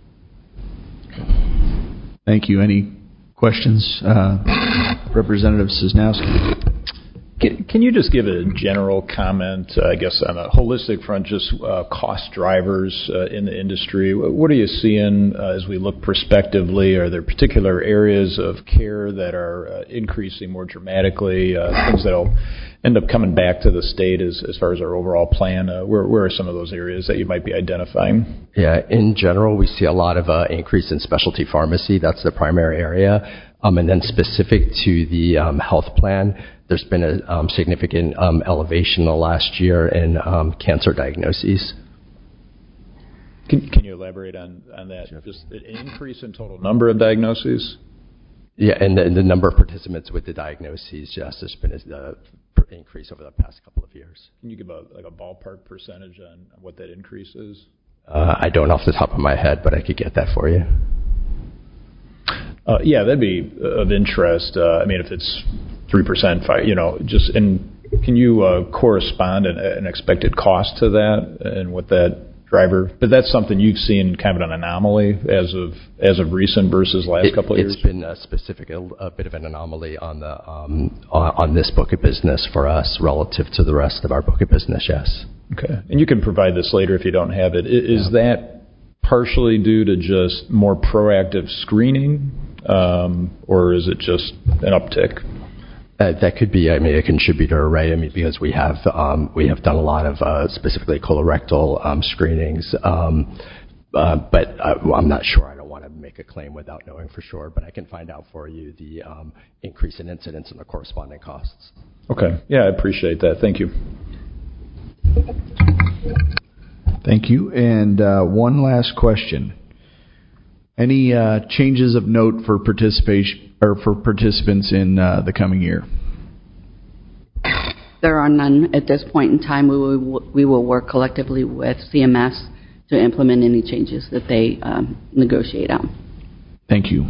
Thank you. Any questions? Representative Sosnowski. Can you just give a general comment, I guess, on a holistic front, just cost drivers in the industry? What are you seeing as we look prospectively? Are there particular areas of care that are increasing more dramatically, things that will end up coming back to the state as far as our overall plan? Where are some of those areas that you might be identifying? Yeah, in general, we see a lot of increase in specialty pharmacy. That's the primary area. And then specific to the health plan, there's been a significant elevation in the last year in cancer diagnoses. Can you elaborate on that? Sure. Just an increase in total number of diagnoses? Yeah, and the number of participants with the diagnoses, yes, there's been an increase over the past couple of years. Can you give a ballpark percentage on what that increase is? I don't off the top of my head, but I could get that for you. Yeah, that'd be of interest. If it's 3%, can you correspond an expected cost to that and what that driver? But that's something you've seen kind of an anomaly as of recent versus last couple of years. It's been a bit of an anomaly on this book of business for us relative to the rest of our book of business. Yes. Okay, and you can provide this later if you don't have it. Is that partially due to just more proactive screening, or is it just an uptick? That could be, a contributor, right? Because we have done a lot of specifically colorectal screenings, but I'm not sure. I don't want to make a claim without knowing for sure, but I can find out for you the increase in incidence and the corresponding costs. Okay. Yeah, I appreciate that. Thank you. Thank you. And one last question. Any changes of note for participation or for participants in the coming year? There are none at this point in time. We will work collectively with CMS to implement any changes that they negotiate on. Thank you.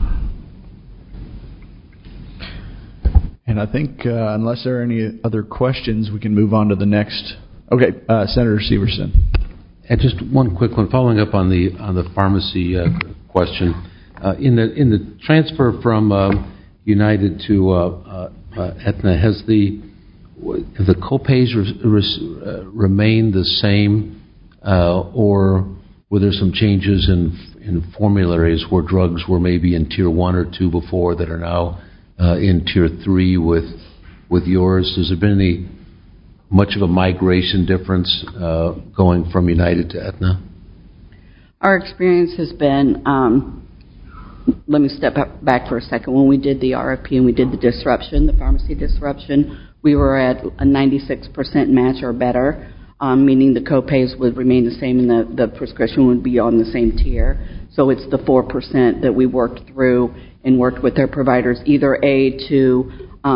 And I think unless there are any other questions, we can move on to the next. Okay, Senator Severson. And just one quick one, following up on the pharmacy question. In the transfer from United to Aetna, has the copays remained the same, or were there some changes in formularies where drugs were maybe in tier 1 or 2 before that are now in tier 3 with yours? Has there been much of a migration difference going from United to Aetna? Our experience has been, let me step back for a second. When we did the RFP and we did the pharmacy disruption, we were at a 96% match or better, meaning the copays would remain the same and the prescription would be on the same tier. So it's the 4% that we worked through and worked with their providers, either to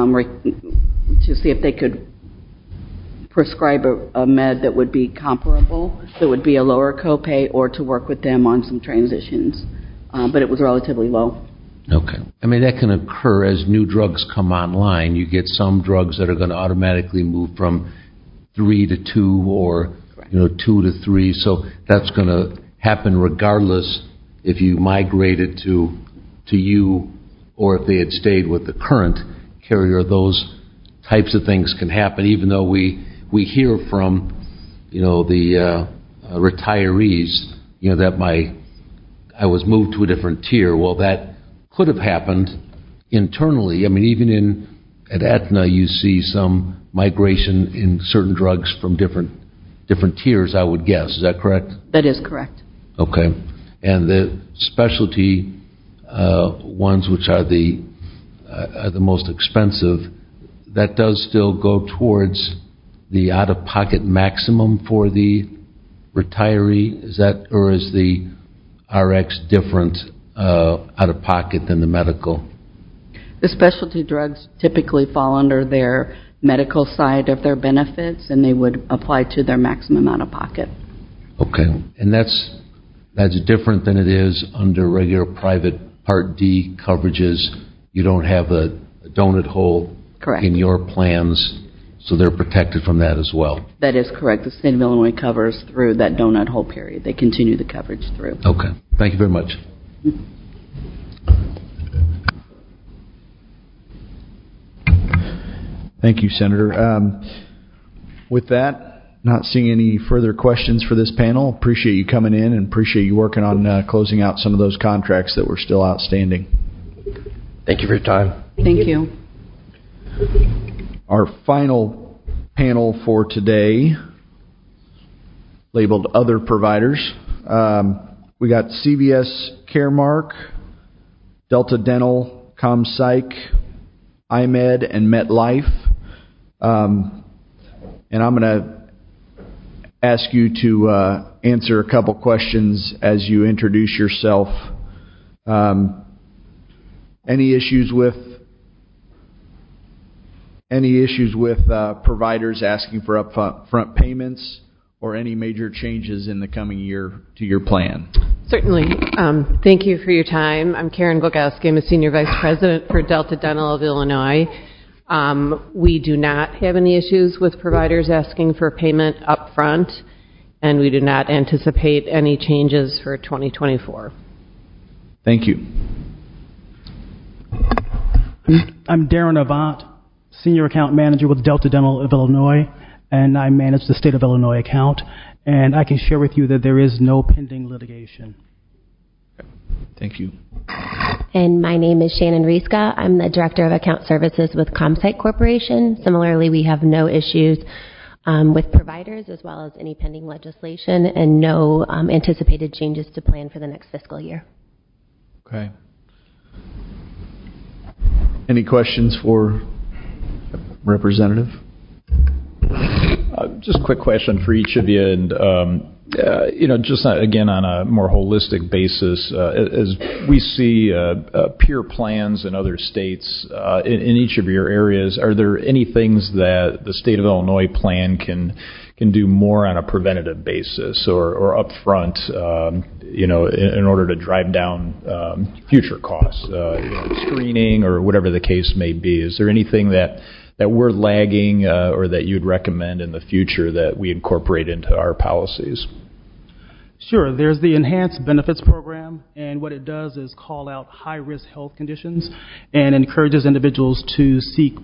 see if they could prescribe a med that would be comparable, that would be a lower copay, or to work with them on some transitions. But it was relatively low. Okay. That can occur as new drugs come online. You get some drugs that are going to automatically move from 3 to 2 or 2 to 3. So that's going to happen regardless if you migrated to you or if they had stayed with the current carrier. Those types of things can happen, even though we hear from the retirees that I was moved to a different tier. Well, that could have happened internally. Even at Aetna, you see some migration in certain drugs from different tiers, I would guess. Is that correct? That is correct. Okay. And the specialty ones, which are the most expensive, that does still go towards the out-of-pocket maximum for the retiree. Is that, or is the RX different out-of-pocket than the medical? The specialty drugs typically fall under their medical side of their benefits, and they would apply to their maximum out-of-pocket. Okay, and that's different than it is under regular private Part D coverages. You don't have a donut hole in your plans, so they're protected from that as well. That is correct. The state of Illinois covers through that donut hole period. They continue the coverage through. Okay. Thank you very much. Thank you, Senator. With that, not seeing any further questions for this panel. Appreciate you coming in and appreciate you working on closing out some of those contracts that were still outstanding. Thank you for your time. Thank you. Our final panel for today, labeled Other Providers. We got CVS Caremark, Delta Dental, ComPsych, iMed, and MetLife. And I'm going to ask you to answer a couple questions as you introduce yourself. Any issues with providers asking for upfront payments or any major changes in the coming year to your plan? Certainly. Thank you for your time. I'm Karen Glogowski. I'm a Senior Vice President for Delta Dental of Illinois. We do not have any issues with providers asking for payment up front, and we do not anticipate any changes for 2024. Thank you. I'm Darren Avant, Senior Account Manager with Delta Dental of Illinois, and I manage the State of Illinois account. And I can share with you that there is no pending litigation. Thank you. And my name is Shannon Rieska. I'm the Director of Account Services with ComSite Corporation. Similarly, we have no issues with providers as well as any pending legislation and no anticipated changes to plan for the next fiscal year. Okay. Any questions for Representative? Just a quick question for each of you, and just again on a more holistic basis, as we see peer plans in other states in each of your areas, are there any things that the state of Illinois plan can do more on a preventative basis or upfront, in order to drive down future costs, screening or whatever the case may be? Is there anything that we're lagging or that you'd recommend in the future that we incorporate into our policies? Sure. There's the Enhanced Benefits Program, and what it does is call out high-risk health conditions and encourages individuals to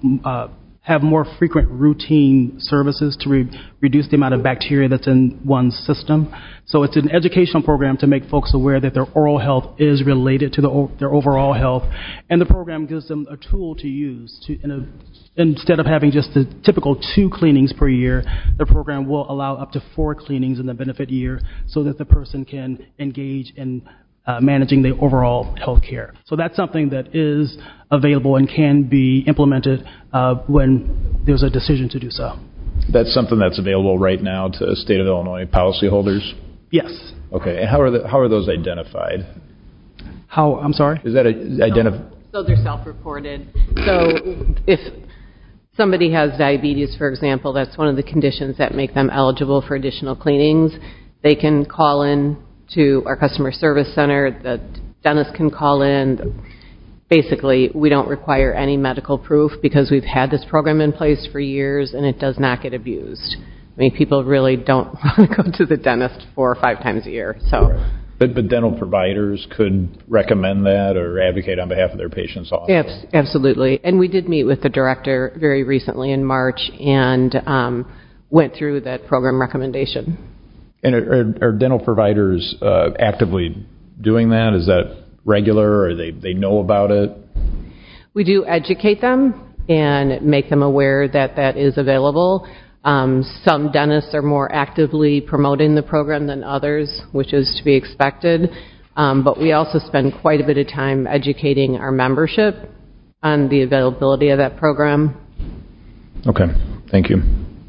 have more frequent routine services to reduce the amount of bacteria that's in one's system. So it's an educational program to make folks aware that their oral health is related to their overall health, and the program gives them a tool to use instead of having just the typical 2 cleanings per year. The program will allow up to 4 cleanings in the benefit year so that the person can engage in managing the overall health care. So that's something that is available and can be implemented when there's a decision to do so. That's something that's available right now to state of Illinois policyholders? Yes. Okay. And how are those identified? How? I'm sorry? Is that identified? So they're self-reported. So if somebody has diabetes, for example, that's one of the conditions that make them eligible for additional cleanings. They can call in to our customer service center. The dentist can call in. Basically, we don't require any medical proof because we've had this program in place for years and it does not get abused. I mean, people really don't want to go to the dentist 4 or 5 times a year. So, But dental providers could recommend that or advocate on behalf of their patients also? Absolutely. And we did meet with the director very recently in March and went through that program recommendation. And are dental providers actively doing that? Is that regular, or they know about it? We do educate them and make them aware that that is available. Some dentists are more actively promoting the program than others, which is to be expected. But we also spend quite a bit of time educating our membership on the availability of that program. Okay. Thank you.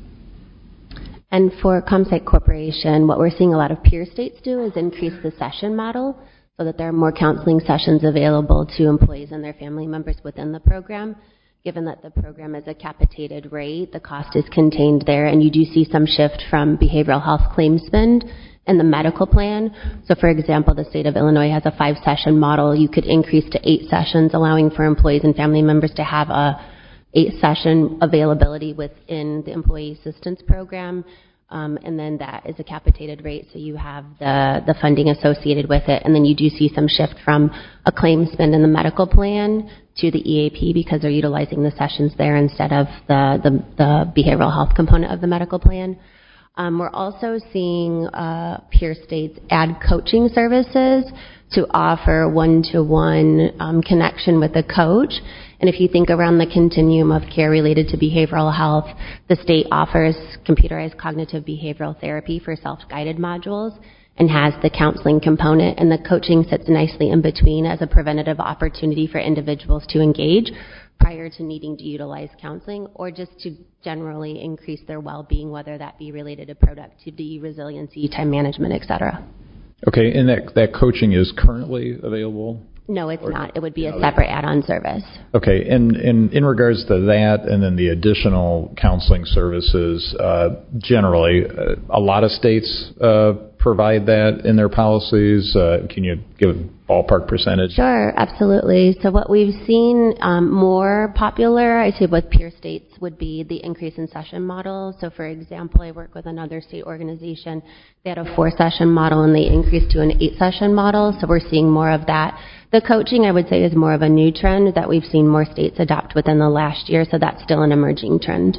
And for ComSite Corporation, what we're seeing a lot of peer states do is increase the session model so that there are more counseling sessions available to employees and their family members within the program. Given that the program is a capitated rate, the cost is contained there, and you do see some shift from behavioral health claim spend in the medical plan. So, for example, the state of Illinois has a 5-session model. You could increase to 8 sessions, allowing for employees and family members to have a 8-session availability within the employee assistance program. And then that is a capitated rate, so you have the funding associated with it. And then you do see some shift from a claim spend in the medical plan to the EAP because they're utilizing the sessions there instead of the behavioral health component of the medical plan. We're also seeing peer states add coaching services to offer one-to-one connection with a coach. And if you think around the continuum of care related to behavioral health, the state offers computerized cognitive behavioral therapy for self-guided modules and has the counseling component, and the coaching sits nicely in between as a preventative opportunity for individuals to engage prior to needing to utilize counseling or just to generally increase their well-being, whether that be related to productivity, resiliency, time management, et cetera. Okay, and that coaching is currently available? No, it's not. It would be a separate add-on service. Okay, and in regards to that and then the additional counseling services, generally, a lot of states provide that in their policies. Can you give a ballpark percentage? Sure, absolutely. So what we've seen more popular, I say with peer states, would be the increase in session model. So for example, I work with another state organization. They had a 4-session model and they increased to an 8-session model. So we're seeing more of that. The coaching, I would say, is more of a new trend that we've seen more states adopt within the last year. So that's still an emerging trend.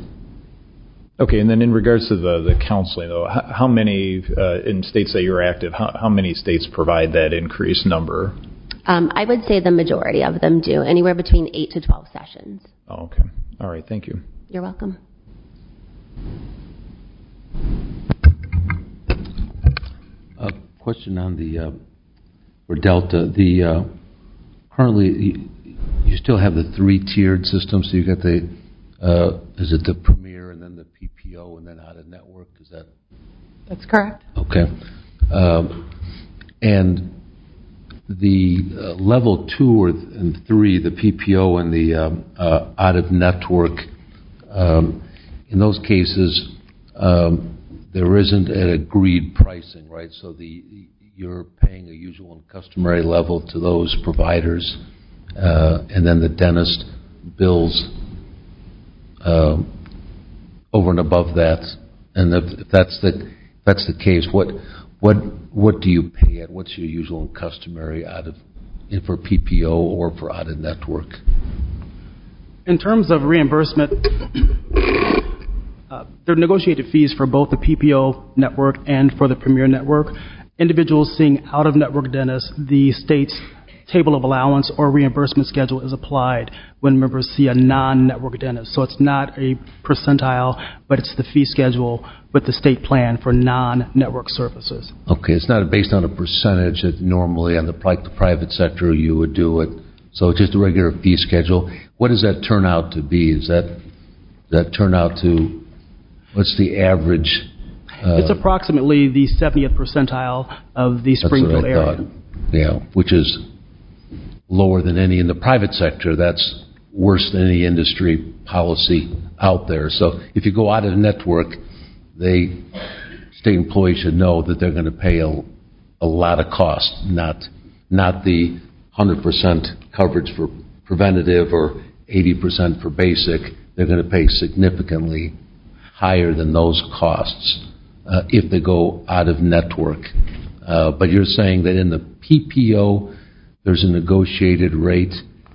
Okay, and then in regards to the counseling, though, how many, in states that you're active, how many states provide that increased number? I would say the majority of them do, anywhere between 8 to 12 sessions. Oh, okay. All right. Thank you. You're welcome. A question on the for Delta. Currently you still have the 3-tiered system. So you got the is it the Premier and then the PPO and then out of network? Is that? That's correct. Okay. And the level 2 and 3, the PPO and the out of network, in those cases, there isn't an agreed pricing, right? So you're paying a usual and customary level to those providers, and then the dentist bills over and above that. And if that's the case, what do you pay at? What's your usual and customary for PPO or for out of network? In terms of reimbursement, there are negotiated fees for both the PPO network and for the Premier network. Individuals seeing out-of-network dentists, the state's table of allowance or reimbursement schedule is applied when members see a non-network dentist. So it's not a percentile, but it's the fee schedule with the state plan for non-network services. Okay, it's not based on a percentage that normally on the private sector you would do it. So just a regular fee schedule. What does that turn out to be? Does that turn out to, what's the average? It's approximately the 70th percentile of the Springfield area. Thought. Yeah, which is lower than any in the private sector. That's worse than any industry policy out there. So if you go out of the network, state employees should know that they're going to pay a lot of cost, not the 100% coverage for preventative or 80% for basic. They're going to pay significantly higher than those costs if they go out of network. But you're saying that in the PPO, there's a negotiated rate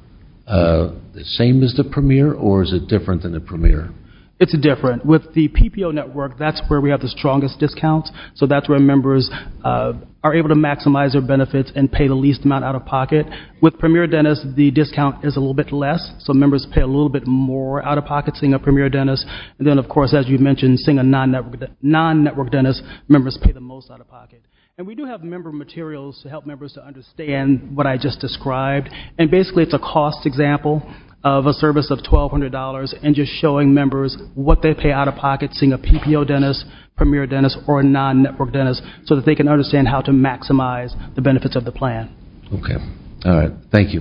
the same as the Premier, or is it different than the Premier? It's different. With the PPO network, that's where we have the strongest discounts. So that's where members are able to maximize their benefits and pay the least amount out of pocket. With Premier Dentist, the discount is a little bit less. So members pay a little bit more out of pocket seeing a Premier Dentist. And then, of course, as you mentioned, seeing a non-network dentist, members pay the most out of pocket. And we do have member materials to help members to understand what I just described. And basically, it's a cost example of a service of $1,200 and just showing members what they pay out of pocket seeing a PPO dentist, Premier Dentist, or a non-network dentist so that they can understand how to maximize the benefits of the plan. Okay. All right. Thank you.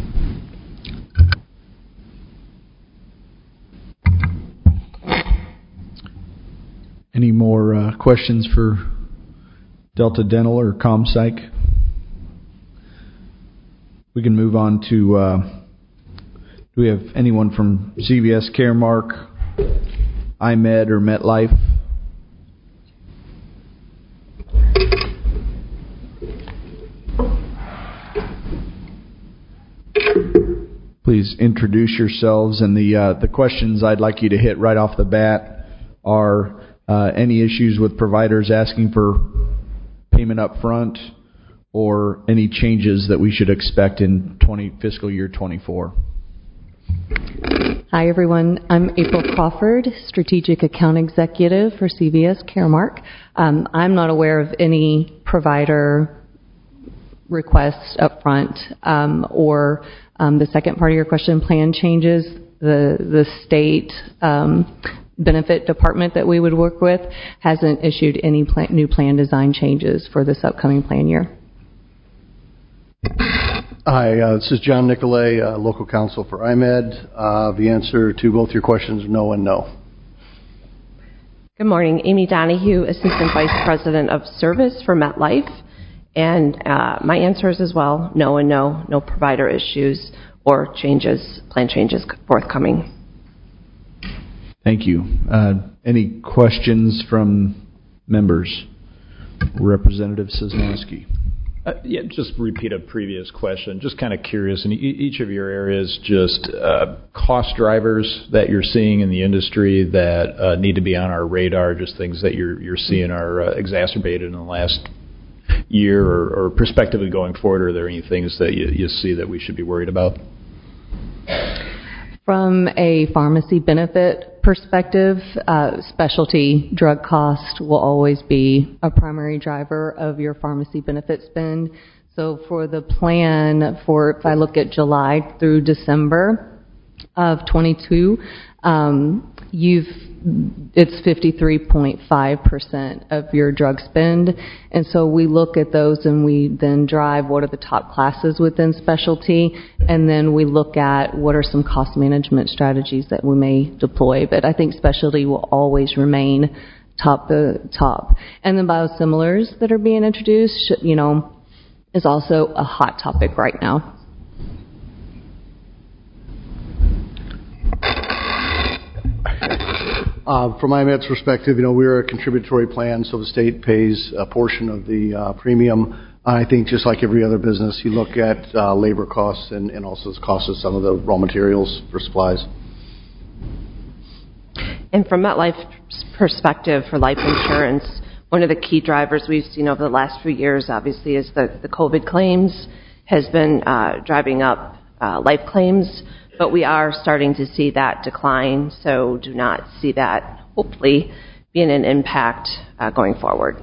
Any more questions for Delta Dental or ComPsych? We can move on to... do we have anyone from CVS Caremark, iMed, or MetLife? Please introduce yourselves. And the questions I'd like you to hit right off the bat are any issues with providers asking for payment up front or any changes that we should expect in fiscal year 24. Hi, everyone. I'm April Crawford, Strategic Account Executive for CVS Caremark. I'm not aware of any provider requests up front or the second part of your question, plan changes. The state benefit department that we would work with hasn't issued any new plan design changes for this upcoming plan year. Hi, this is John Nicolay, local counsel for iMed. The answer to both your questions, no and no. Good morning. Amy Donahue, Assistant Vice President of Service for MetLife. And my answer is as well, no and no. No provider issues or changes, plan changes forthcoming. Thank you. Any questions from members? Representative Sosnowski. Yeah, just repeat a previous question. Just kind of curious, in each of your areas, just cost drivers that you're seeing in the industry that need to be on our radar, just things that you're seeing are exacerbated in the last year or prospectively going forward? Are there any things that you see that we should be worried about? From a pharmacy benefit perspective, specialty drug cost will always be a primary driver of your pharmacy benefit spend. So for the plan, if I look at July through December of 22, it's 53.5% of your drug spend. And so we look at those and we then drive what are the top classes within specialty, and then we look at what are some cost management strategies that we may deploy. But I think specialty will always remain top. And then biosimilars that are being introduced, is also a hot topic right now. From IMED's perspective, we're a contributory plan, so the state pays a portion of the premium. I think just like every other business, you look at labor costs and also the cost of some of the raw materials for supplies. And from MetLife's perspective for life insurance, one of the key drivers we've seen over the last few years, obviously, is the COVID claims has been driving up life claims. But we are starting to see that decline, so do not see that, hopefully, being an impact going forward.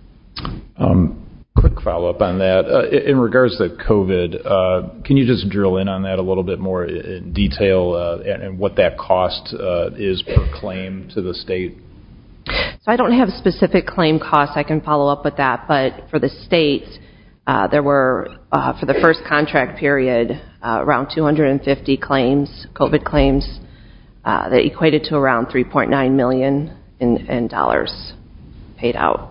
Quick follow-up on that. In regards to COVID, can you just drill in on that a little bit more in detail and what that cost is per claim to the state? So I don't have specific claim costs. I can follow up with that. But for the state, there were, for the first contract period, around 250 claims, COVID claims, that equated to around $3.9 million in dollars paid out.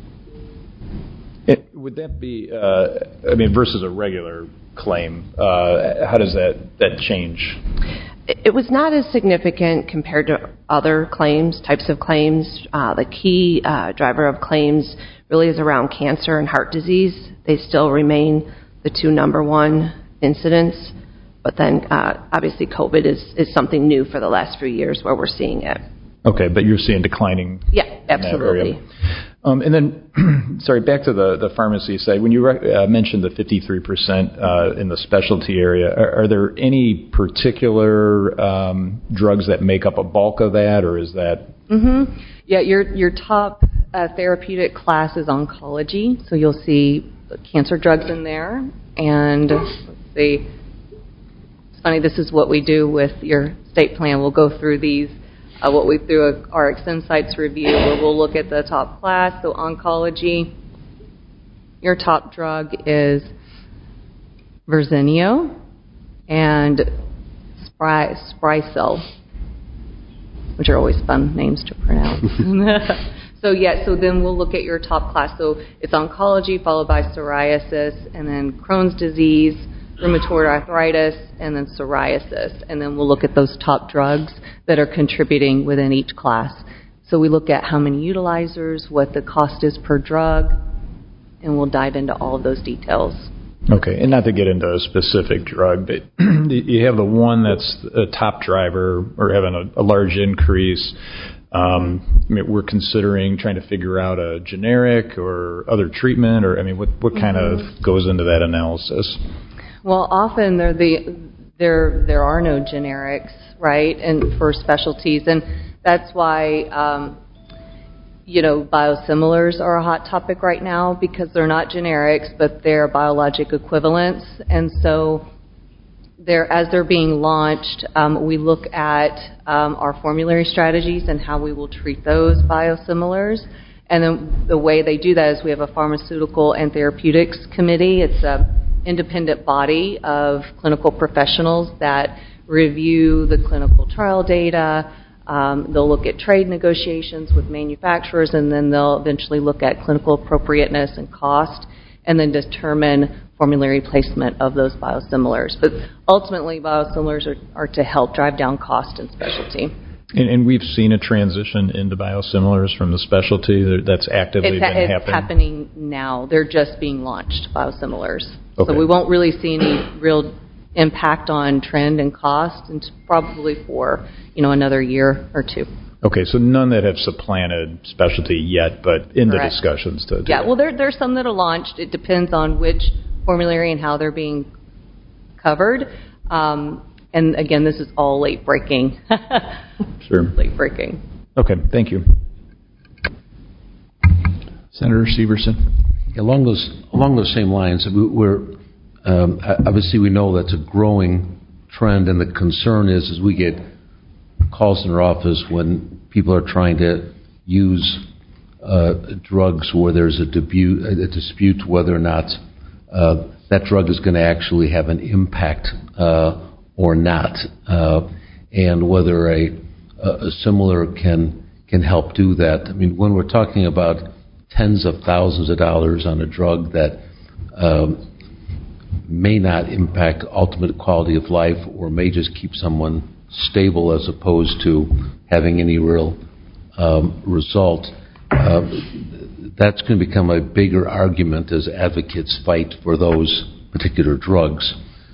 Would that be, versus a regular claim, how does that change? It was not as significant compared to other types of claims. The key driver of claims really is around cancer and heart disease. They still remain the two number one incidents. But then, obviously, COVID is something new for the last few years where we're seeing it. Okay, but you're seeing declining. Yeah, absolutely. And then, sorry, back to the pharmacy side. When you mentioned the 53% in the specialty area, are there any particular drugs that make up a bulk of that, or is that? Mm-hmm. Yeah, your top therapeutic class is oncology, so you'll see cancer drugs in there. And let's see, it's funny, this is what we do with your state plan. We'll go through these. What we through our Insights review, where we'll look at the top class. So oncology, your top drug is Verzenio and Sprycel, which are always fun names to pronounce. So then we'll look at your top class. So it's oncology, followed by psoriasis, and then Crohn's disease, rheumatoid arthritis, and then psoriasis. And then we'll look at those top drugs that are contributing within each class. So we look at how many utilizers, what the cost is per drug, and we'll dive into all of those details. Okay, and not to get into a specific drug, but you have the one that's a top driver or having a large increase. We're considering trying to figure out a generic or other treatment, or what kind of goes into that analysis? Well, often there are no generics, right, and for specialties, and that's why biosimilars are a hot topic right now, because they're not generics, but they're biologic equivalents, and so as they're being launched, we look at our formulary strategies and how we will treat those biosimilars. And then the way they do that is we have a pharmaceutical and therapeutics committee. It's a independent body of clinical professionals that review the clinical trial data. They'll look at trade negotiations with manufacturers, and then they'll eventually look at clinical appropriateness and cost, and then determine formulary placement of those biosimilars. But ultimately, biosimilars are to help drive down cost and specialty. And we've seen a transition into biosimilars from the specialty that's actively been happening. It's happening now. They're just being launched, biosimilars. Okay. So we won't really see any real impact on trend and cost, and probably for another year or two. Okay, so none that have supplanted specialty yet, but in Correct. the discussions to do Yeah, that. well, there's some that are launched. It depends on which formulary and how they're being covered. And again, this is all late breaking. Sure. Late breaking. Okay, thank you. Senator Severson. Along those same lines, obviously we know that's a growing trend, and the concern is we get calls in our office when people are trying to use drugs where there's a dispute whether or not that drug is going to actually have an impact or not, and whether a similar can help do that. I mean, when we're talking about tens of thousands of dollars on a drug that may not impact ultimate quality of life or may just keep someone stable as opposed to having any real result, that's going to become a bigger argument as advocates fight for those particular drugs.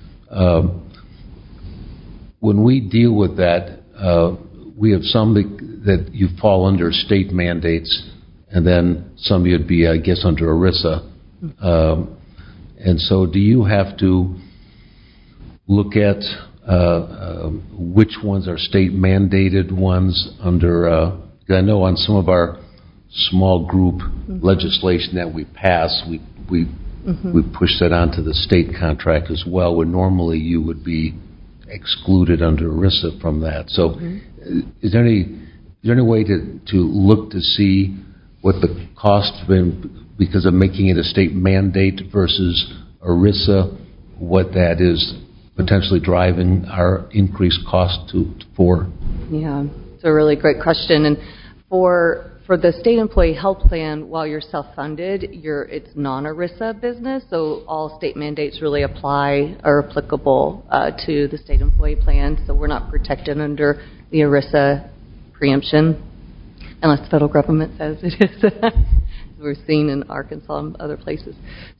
When we deal with that, we have some that you fall under state mandates, and then some you'd be, I guess, under ERISA. And so do you have to look at which ones are state-mandated ones under... I know on some of our small group legislation that we pass, we push that onto the state contract as well, where normally you would be excluded under ERISA from that. So is there any way to look to see what the cost been because of making it a state mandate versus ERISA, what that is potentially driving our increased cost for? Yeah, it's a really great question. And for the state employee health plan, while you're self-funded, it's non-ERISA business, so all state mandates really are applicable to the state employee plan, so we're not protected under the ERISA preemption, unless the federal government says it is. We're seeing in Arkansas and other places.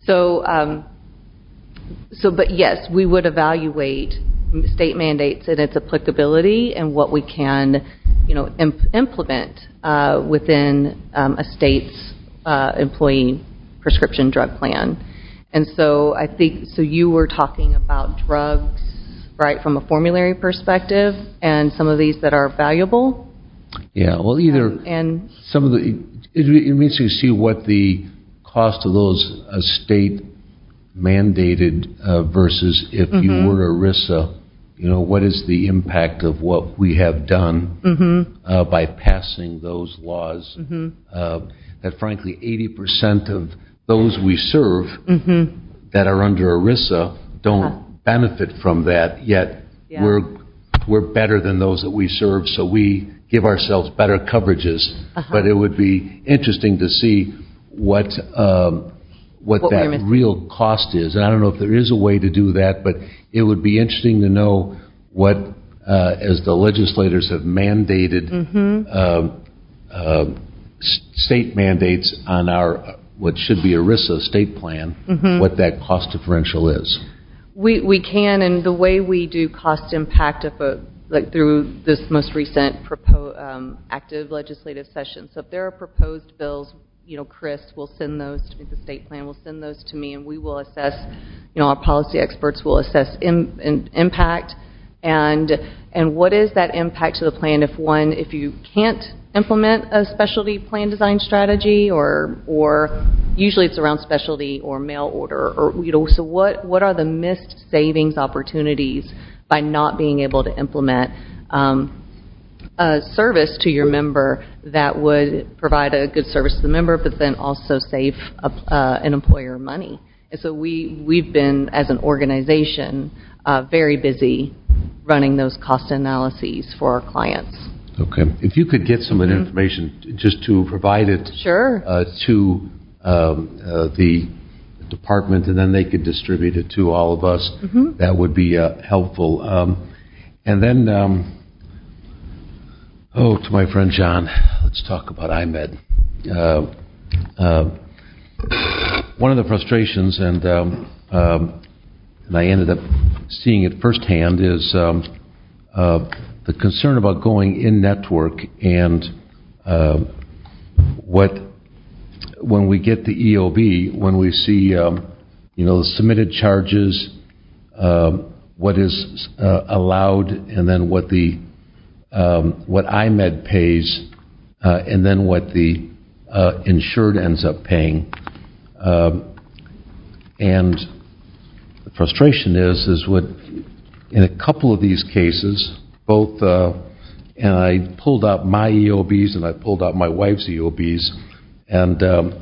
But yes, we would evaluate state mandates and its applicability and what we can, implement within a state's employee prescription drug plan. And so I think, you were talking about drugs, right, from a formulary perspective, and some of these that are valuable. Yeah, well, and some of it means to see what the cost of those state mandated versus if you were ERISA, what is the impact of what we have done by passing those laws that frankly 80% of those we serve that are under ERISA don't benefit from that, yet we're better than those that we serve, so we give ourselves better coverages. But it would be interesting to see what that real cost is. And I don't know if there is a way to do that, but it would be interesting to know what, as the legislators have mandated state mandates on our, what should be ERISA state plan, what that cost differential is. We can, and the way we do cost impact through this most recent active legislative session. So if there are proposed bills, Chris will send those to me, the state plan will send those to me, and we will assess, our policy experts will assess impact and what is that impact to the plan if you can't implement a specialty plan design strategy or usually it's around specialty or mail order or so what are the missed savings opportunities by not being able to implement a service to your member that would provide a good service to the member, but then also save an employer money. And so we've been, as an organization, very busy running those cost analyses for our clients. Okay. If you could get some of the information just to provide it to the department, and then they could distribute it to all of us, that would be helpful. And then, to my friend John, let's talk about IMED. One of the frustrations, and I ended up seeing it firsthand, is the concern about going in network and when we get the EOB, when we see the submitted charges, what is allowed, and then what IMED pays, and then what the insured ends up paying, and the frustration is what in a couple of these cases, both, and I pulled out my EOBs and I pulled out my wife's EOBs, and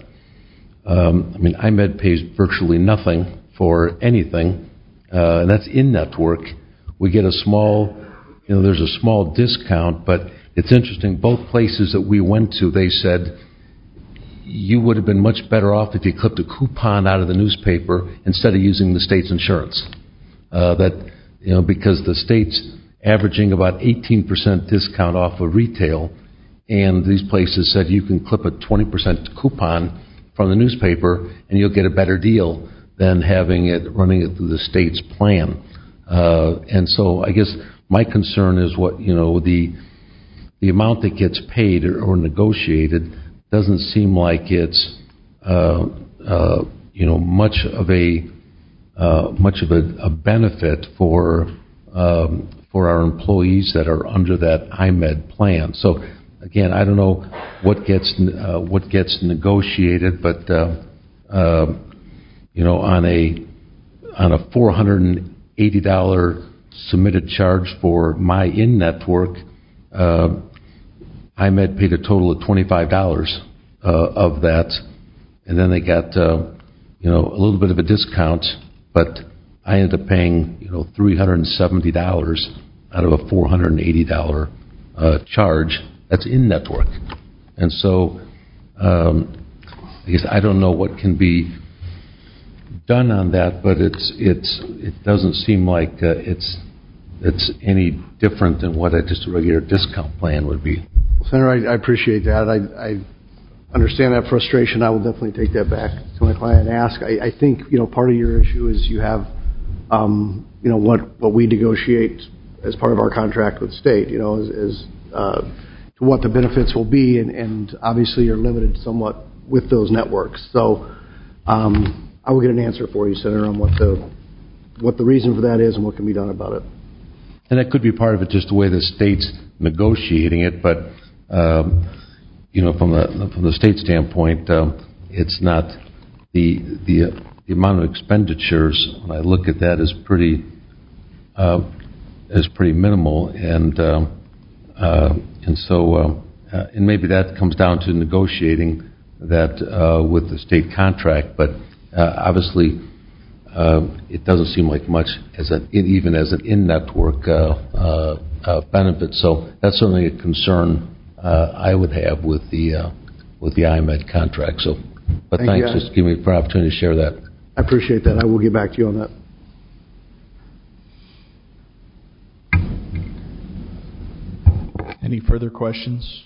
IMED pays virtually nothing for anything, and that's in network. We get a small, there's a small discount, but it's interesting. Both places that we went to, they said you would have been much better off if you clipped a coupon out of the newspaper instead of using the state's insurance. Because the state's averaging about 18% discount off of retail, and these places said you can clip a 20% coupon from the newspaper and you'll get a better deal than running it through the state's plan. And so I guess my concern is what the amount that gets paid or negotiated doesn't seem like it's much of a benefit for our employees that are under that IMED plan. So again, I don't know what gets negotiated, but on a $480 submitted charge for my in-network, IMED paid a total of $25 of that, and then they got a little bit of a discount, but I ended up paying $370 out of a $480 charge. That's in network, and so I guess I don't know what can be done on that, but it doesn't seem like it's any different than what just a regular discount plan would be. Senator, I appreciate that. I understand that frustration. I will definitely take that back to my client and ask. I think part of your issue is you have what we negotiate as part of our contract with the state. Is to what the benefits will be, and obviously you're limited somewhat with those networks. So I will get an answer for you, Senator, on what the reason for that is and what can be done about it. And that could be part of it, just the way the state's negotiating it. But from the state standpoint, it's not the amount of expenditures. When I look at that, is pretty minimal, and maybe that comes down to negotiating that with the state contract. But obviously, it doesn't seem like much even as an in-network benefit. So that's certainly a concern I would have with the IMED contract. So, but thanks for giving me the opportunity to share that. I appreciate that. I will get back to you on that. Any further questions?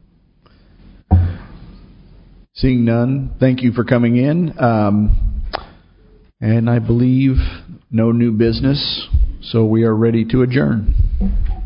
Seeing none, thank you for coming in. And I believe no new business, so we are ready to adjourn.